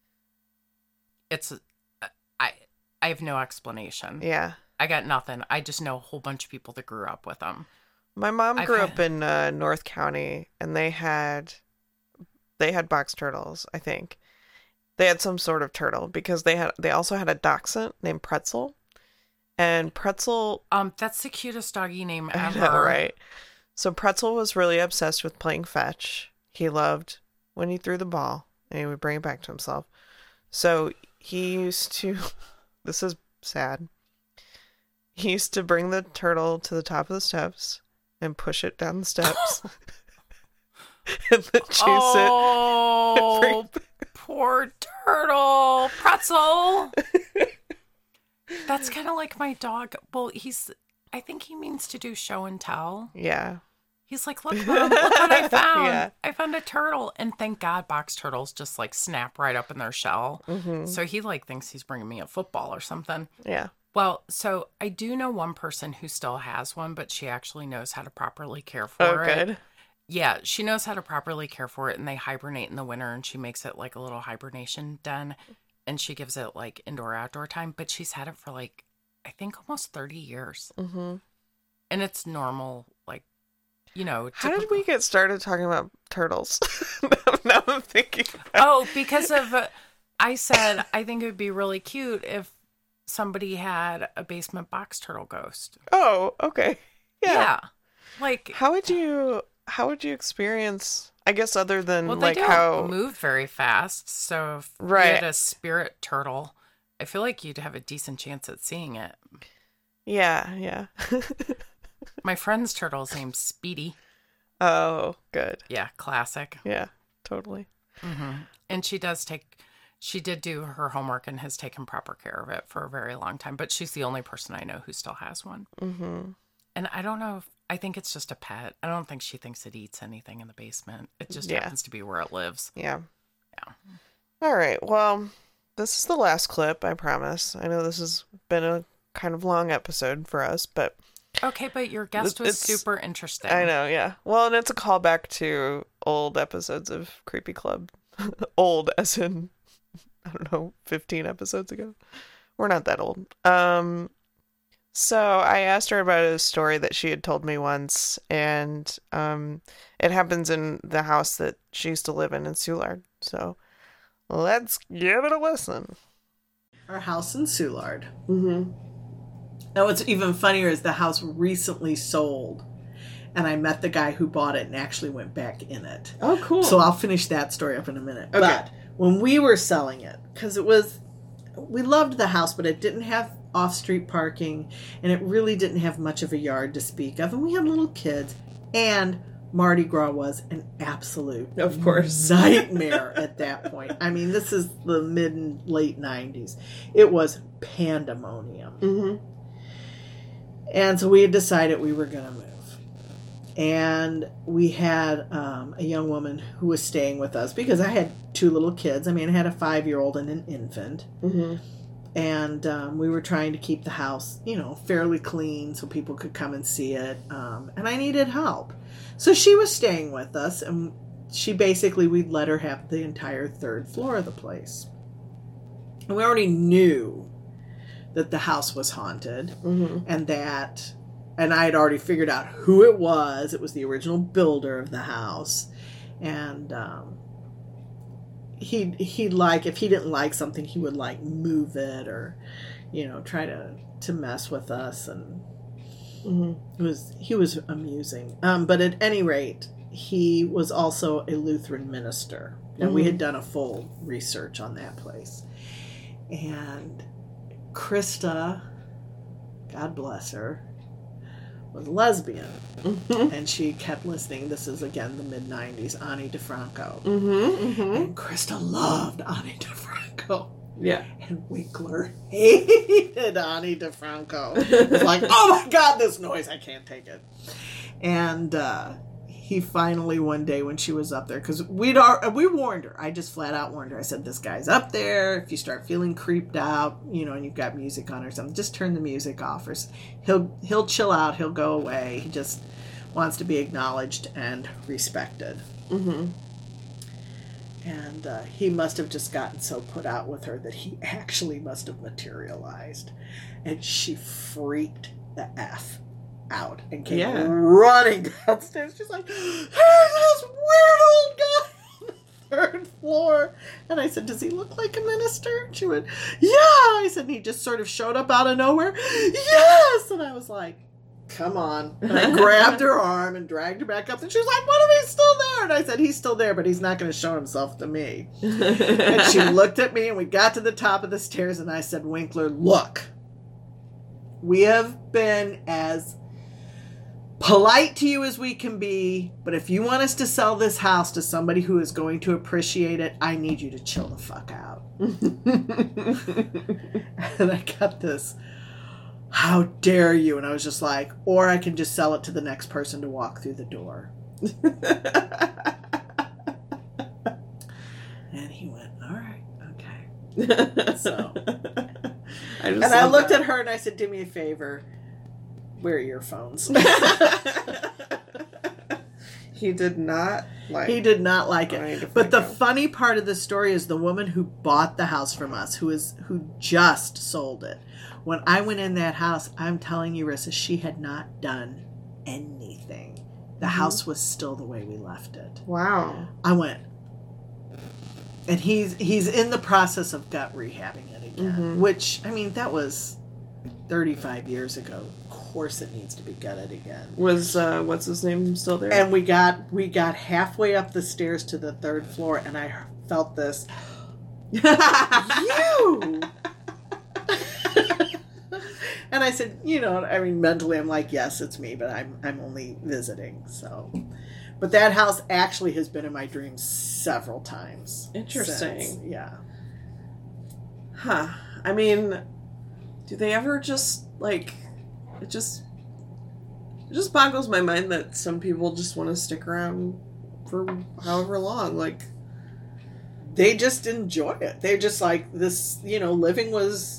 It's, I have no explanation. Yeah. I got nothing. I just know a whole bunch of people that grew up with them. My mom grew up in North County, and they had box turtles, I think. They had some sort of turtle because they also had a dachshund named Pretzel. And Pretzel, that's the cutest doggy name ever. I know, right? So Pretzel was really obsessed with playing fetch. He loved when he threw the ball and he would bring it back to himself. So he used to, this is sad. He used to bring the turtle to the top of the steps and push it down the steps. And then chase it. Poor turtle. Pretzel. That's kind of like my dog. Well, I think he means to do show and tell. Yeah. He's like, look, Mom, look what I found. Yeah. I found a turtle. And thank God box turtles just like snap right up in their shell. So he like thinks he's bringing me a football or something. Yeah. Well, so I do know one person who still has one, but she actually knows how to properly care for it. Oh, good. Yeah, she knows how to properly care for it, and they hibernate in the winter, and she makes it like a little hibernation den, and she gives it like indoor-outdoor time, but she's had it for like, I think almost 30 years. And it's normal, like, you know. How did we get started talking about turtles? Now I'm thinking about Oh, because of, I said, I think it would be really cute if somebody had a basement box turtle ghost. Oh, okay. Yeah. Like, how would you experience, I guess, other than well, like they how don't move very fast, so if you had a spirit turtle, I feel like you'd have a decent chance at seeing it. Yeah. My friend's turtle's named Speedy. Oh, good. Yeah, classic. Yeah, totally. And she did do her homework and has taken proper care of it for a very long time, but she's the only person I know who still has one. And I don't know I think it's just a pet. I don't think she thinks it eats anything in the basement. It just happens to be where it lives. Yeah. All right. Well, this is the last clip, I promise. I know this has been a kind of long episode for us, but... Okay, but your guest was super interesting. I know, yeah. Well, and it's a callback to old episodes of Creepy Club. Old, as in, I don't know, 15 episodes ago. We're not that old. So I asked her about a story that she had told me once, and it happens in the house that she used to live in Soulard. So let's give it a listen. Our house in Soulard. Now, what's even funnier is the house recently sold, and I met the guy who bought it and actually went back in it. Oh, cool. So I'll finish that story up in a minute. Okay. But when we were selling it, because we loved the house, but it didn't have off-street parking, and it really didn't have much of a yard to speak of, and we had little kids, and Mardi Gras was an absolute, of course, nightmare at that point. I mean, this is the mid and late 90s. It was pandemonium. And so we had decided we were going to move. And we had a young woman who was staying with us because I had two little kids. I mean, I had a 5-year-old and an infant. And we were trying to keep the house, fairly clean so people could come and see it. And I needed help. So she was staying with us, and we'd let her have the entire 3rd floor of the place. And we already knew that the house was haunted, and I had already figured out who it was. It was the original builder of the house. And he'd like, if he didn't like something, he would like move it or, try to mess with us. And he was amusing. But at any rate, he was also a Lutheran minister. And we had done a full research on that place. And Krista, God bless her, was a lesbian. And she kept listening. This is, again, the mid-90s, Ani DiFranco. And Krista loved Ani DiFranco. DeFranco. Yeah. And Winkler hated Ani DeFranco. He was like, oh my God, this noise, I can't take it. And he finally, one day when she was up there, because we warned her. I just flat out warned her. I said, this guy's up there. If you start feeling creeped out, and you've got music on or something, just turn the music off. Or he'll chill out. He'll go away. He just wants to be acknowledged and respected. Mm-hmm. And he must have just gotten so put out with her that he actually must have materialized. And she freaked the F out and came running downstairs. She's like, "Hey, this weird old guy on the 3rd floor." And I said, "Does he look like a minister?" And she went, "Yeah." I said, and he just sort of showed up out of nowhere. "Yes." And I was like, "Come on." And I grabbed her arm and dragged her back up. And she was like, "What if he's still there?" And I said, "He's still there, but he's not going to show himself to me." And she looked at me, and we got to the top of the stairs, and I said, "Winkler, look, we have been as polite to you as we can be, but if you want us to sell this house to somebody who is going to appreciate it, I need you to chill the fuck out." And I got this, "How dare you?" And I was just like, or I can just sell it to the next person to walk through the door. And he went, "All right, okay." So, I looked at her and I said, "Do me a favor, wear earphones." He did not like it. But the funny part of the story is the woman who bought the house from us, who just sold it. When I went in that house, I'm telling you, Rissa, she had not done anything. The house was still the way we left it. Wow. I went, and he's in the process of gut rehabbing it again, which, I mean, that was 35 years ago. Of course it needs to be gutted again. Was what's his name still there? And we got halfway up the stairs to the 3rd floor, and I felt this, you. And I said, mentally I'm like, yes, it's me, but I'm only visiting. So, but that house actually has been in my dreams several times. Interesting. Since. Yeah. Huh. I mean, do they ever just it just boggles my mind that some people just want to stick around for however long. They just enjoy it. They're just like, this, living was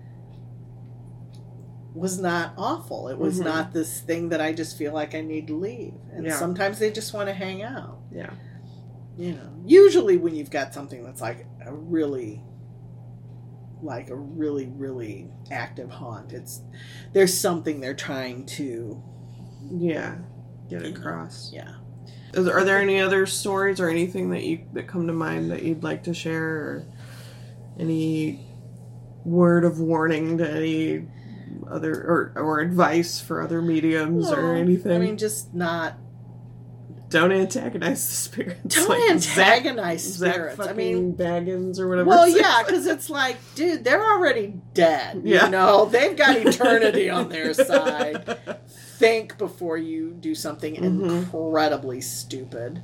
not awful. It was not this thing that I just feel like I need to leave. And sometimes they just want to hang out. Yeah. Usually when you've got something that's like a really, really active haunt, there's something they're trying to get across. Yeah. Are there any other stories or anything that come to mind that you'd like to share, or any word of warning to any other or advice for other mediums or anything? I mean, just not. Don't antagonize the spirits. Don't antagonize spirits. Zach Baggins or whatever. Well, yeah, because it's like, dude, they're already dead. Yeah. They've got eternity on their side. Think before you do something incredibly stupid.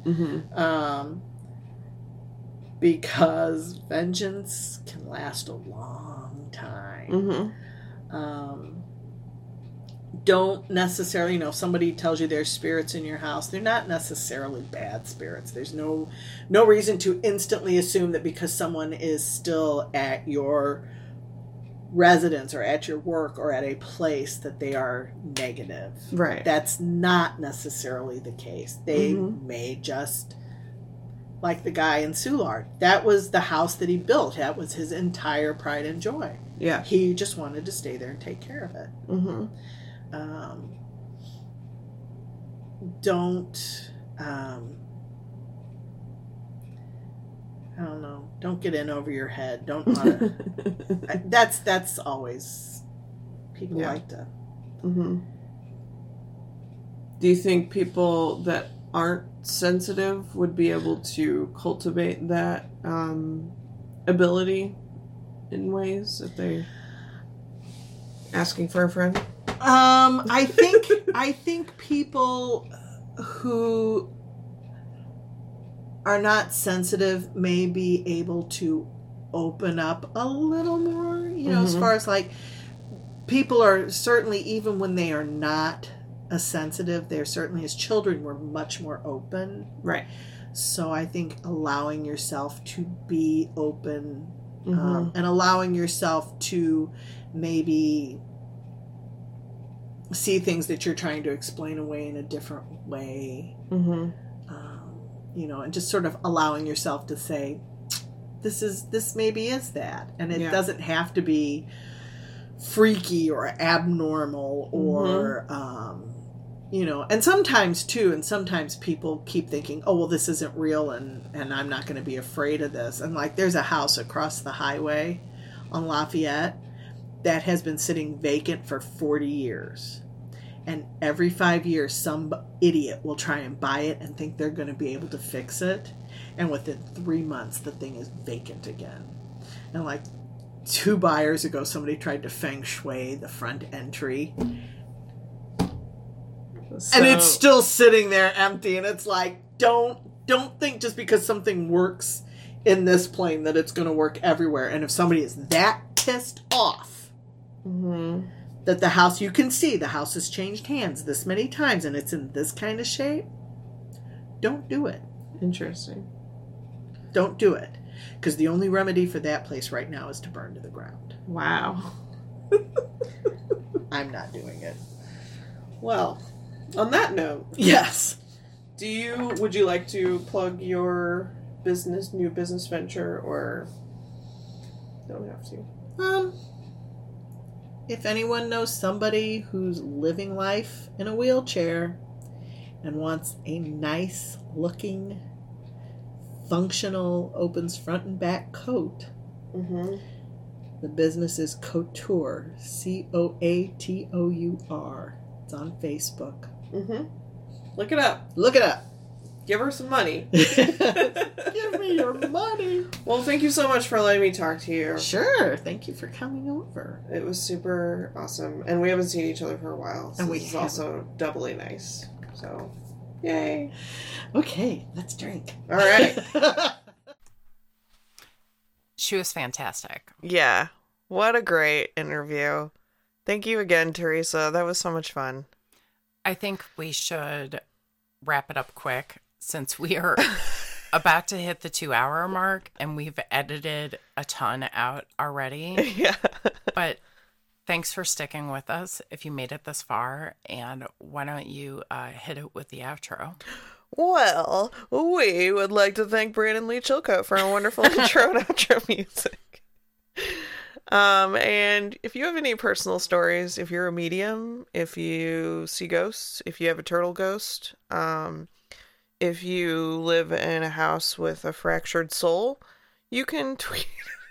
Because vengeance can last a long time. Don't necessarily, if somebody tells you there's spirits in your house, they're not necessarily bad spirits. There's no reason to instantly assume that because someone is still at your residence or at your work or at a place that they are negative. Right. That's not necessarily the case. They may just, like the guy in Soulard, that was the house that he built. That was his entire pride and joy. Yeah. He just wanted to stay there and take care of it. Don't I don't know. Don't get in over your head. Don't want to. That's always people like to. Do you think people that aren't sensitive would be able to cultivate that ability in ways if they asking for a friend? I think people who are not sensitive may be able to open up a little more, you know, as far as like people are certainly, even when they are not as sensitive, they're certainly, as children, we're much more open. Right. So I think allowing yourself to be open and allowing yourself to maybe see things that you're trying to explain away in a different way, you know, and just sort of allowing yourself to say, this maybe is that. And it doesn't have to be freaky or abnormal or, you know, and sometimes people keep thinking, oh, well, this isn't real and I'm not going to be afraid of this. And like, there's a house across the highway on Lafayette that has been sitting vacant for 40 years. And every 5 years, some idiot will try and buy it and think they're going to be able to fix it. And within 3 months, the thing is vacant again. And like 2 buyers ago, somebody tried to feng shui the front entry. And it's still sitting there empty. And it's like, don't think just because something works in this plane that it's going to work everywhere. And if somebody is that pissed off that the house, you can see the house has changed hands this many times and it's in this kind of shape, don't do it. Interesting. Don't do it. Because the only remedy for that place right now is to burn to the ground. Wow. I'm not doing it. Well, on that note, yes. Would you like to plug your new business venture, or don't have to? If anyone knows somebody who's living life in a wheelchair and wants a nice looking, functional, opens front and back coat, the business is Cotour, Coatour. It's on Facebook. Look it up. Look it up. Give her some money. Give me your money. Well, thank you so much for letting me talk to you. Sure. Thank you for coming over. It was super awesome. And we haven't seen each other for a while. So and this is also doubly nice. So, yay. Okay, let's drink. All right. She was fantastic. Yeah. What a great interview. Thank you again, Teresa. That was so much fun. I think we should wrap it up quick since we are about to hit the 2-hour mark and we've edited a ton out already. Yeah. But thanks for sticking with us if you made it this far. And why don't you hit it with the outro? Well, we would like to thank Brandon Lee Chilcote for a wonderful intro and outro music. And if you have any personal stories, if you're a medium, if you see ghosts, if you have a turtle ghost, if you live in a house with a fractured soul, you can tweet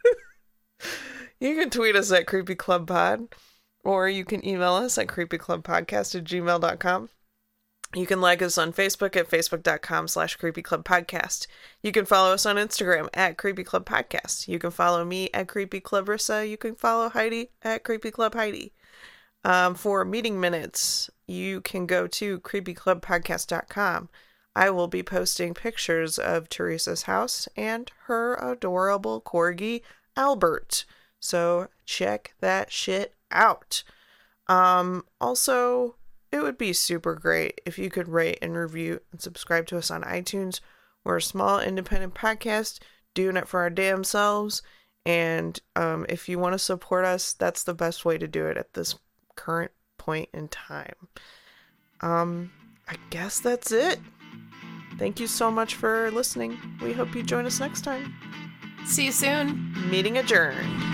us at creepyclubpod, or you can email us at creepyclubpodcast@gmail.com. You can like us on Facebook at facebook.com/creepyclubpodcast. You can follow us on Instagram at creepyclubpodcast. You can follow me at creepyclubrissa. You can follow Heidi at creepyclubheidi. For meeting minutes, you can go to creepyclubpodcast.com. I will be posting pictures of Teresa's house and her adorable corgi, Albert. So check that shit out. Also, it would be super great if you could rate and review and subscribe to us on iTunes. We're a small independent podcast doing it for our damn selves. And if you want to support us, that's the best way to do it at this current point in time. I guess that's it. Thank you so much for listening. We hope you join us next time. See you soon. Meeting adjourned.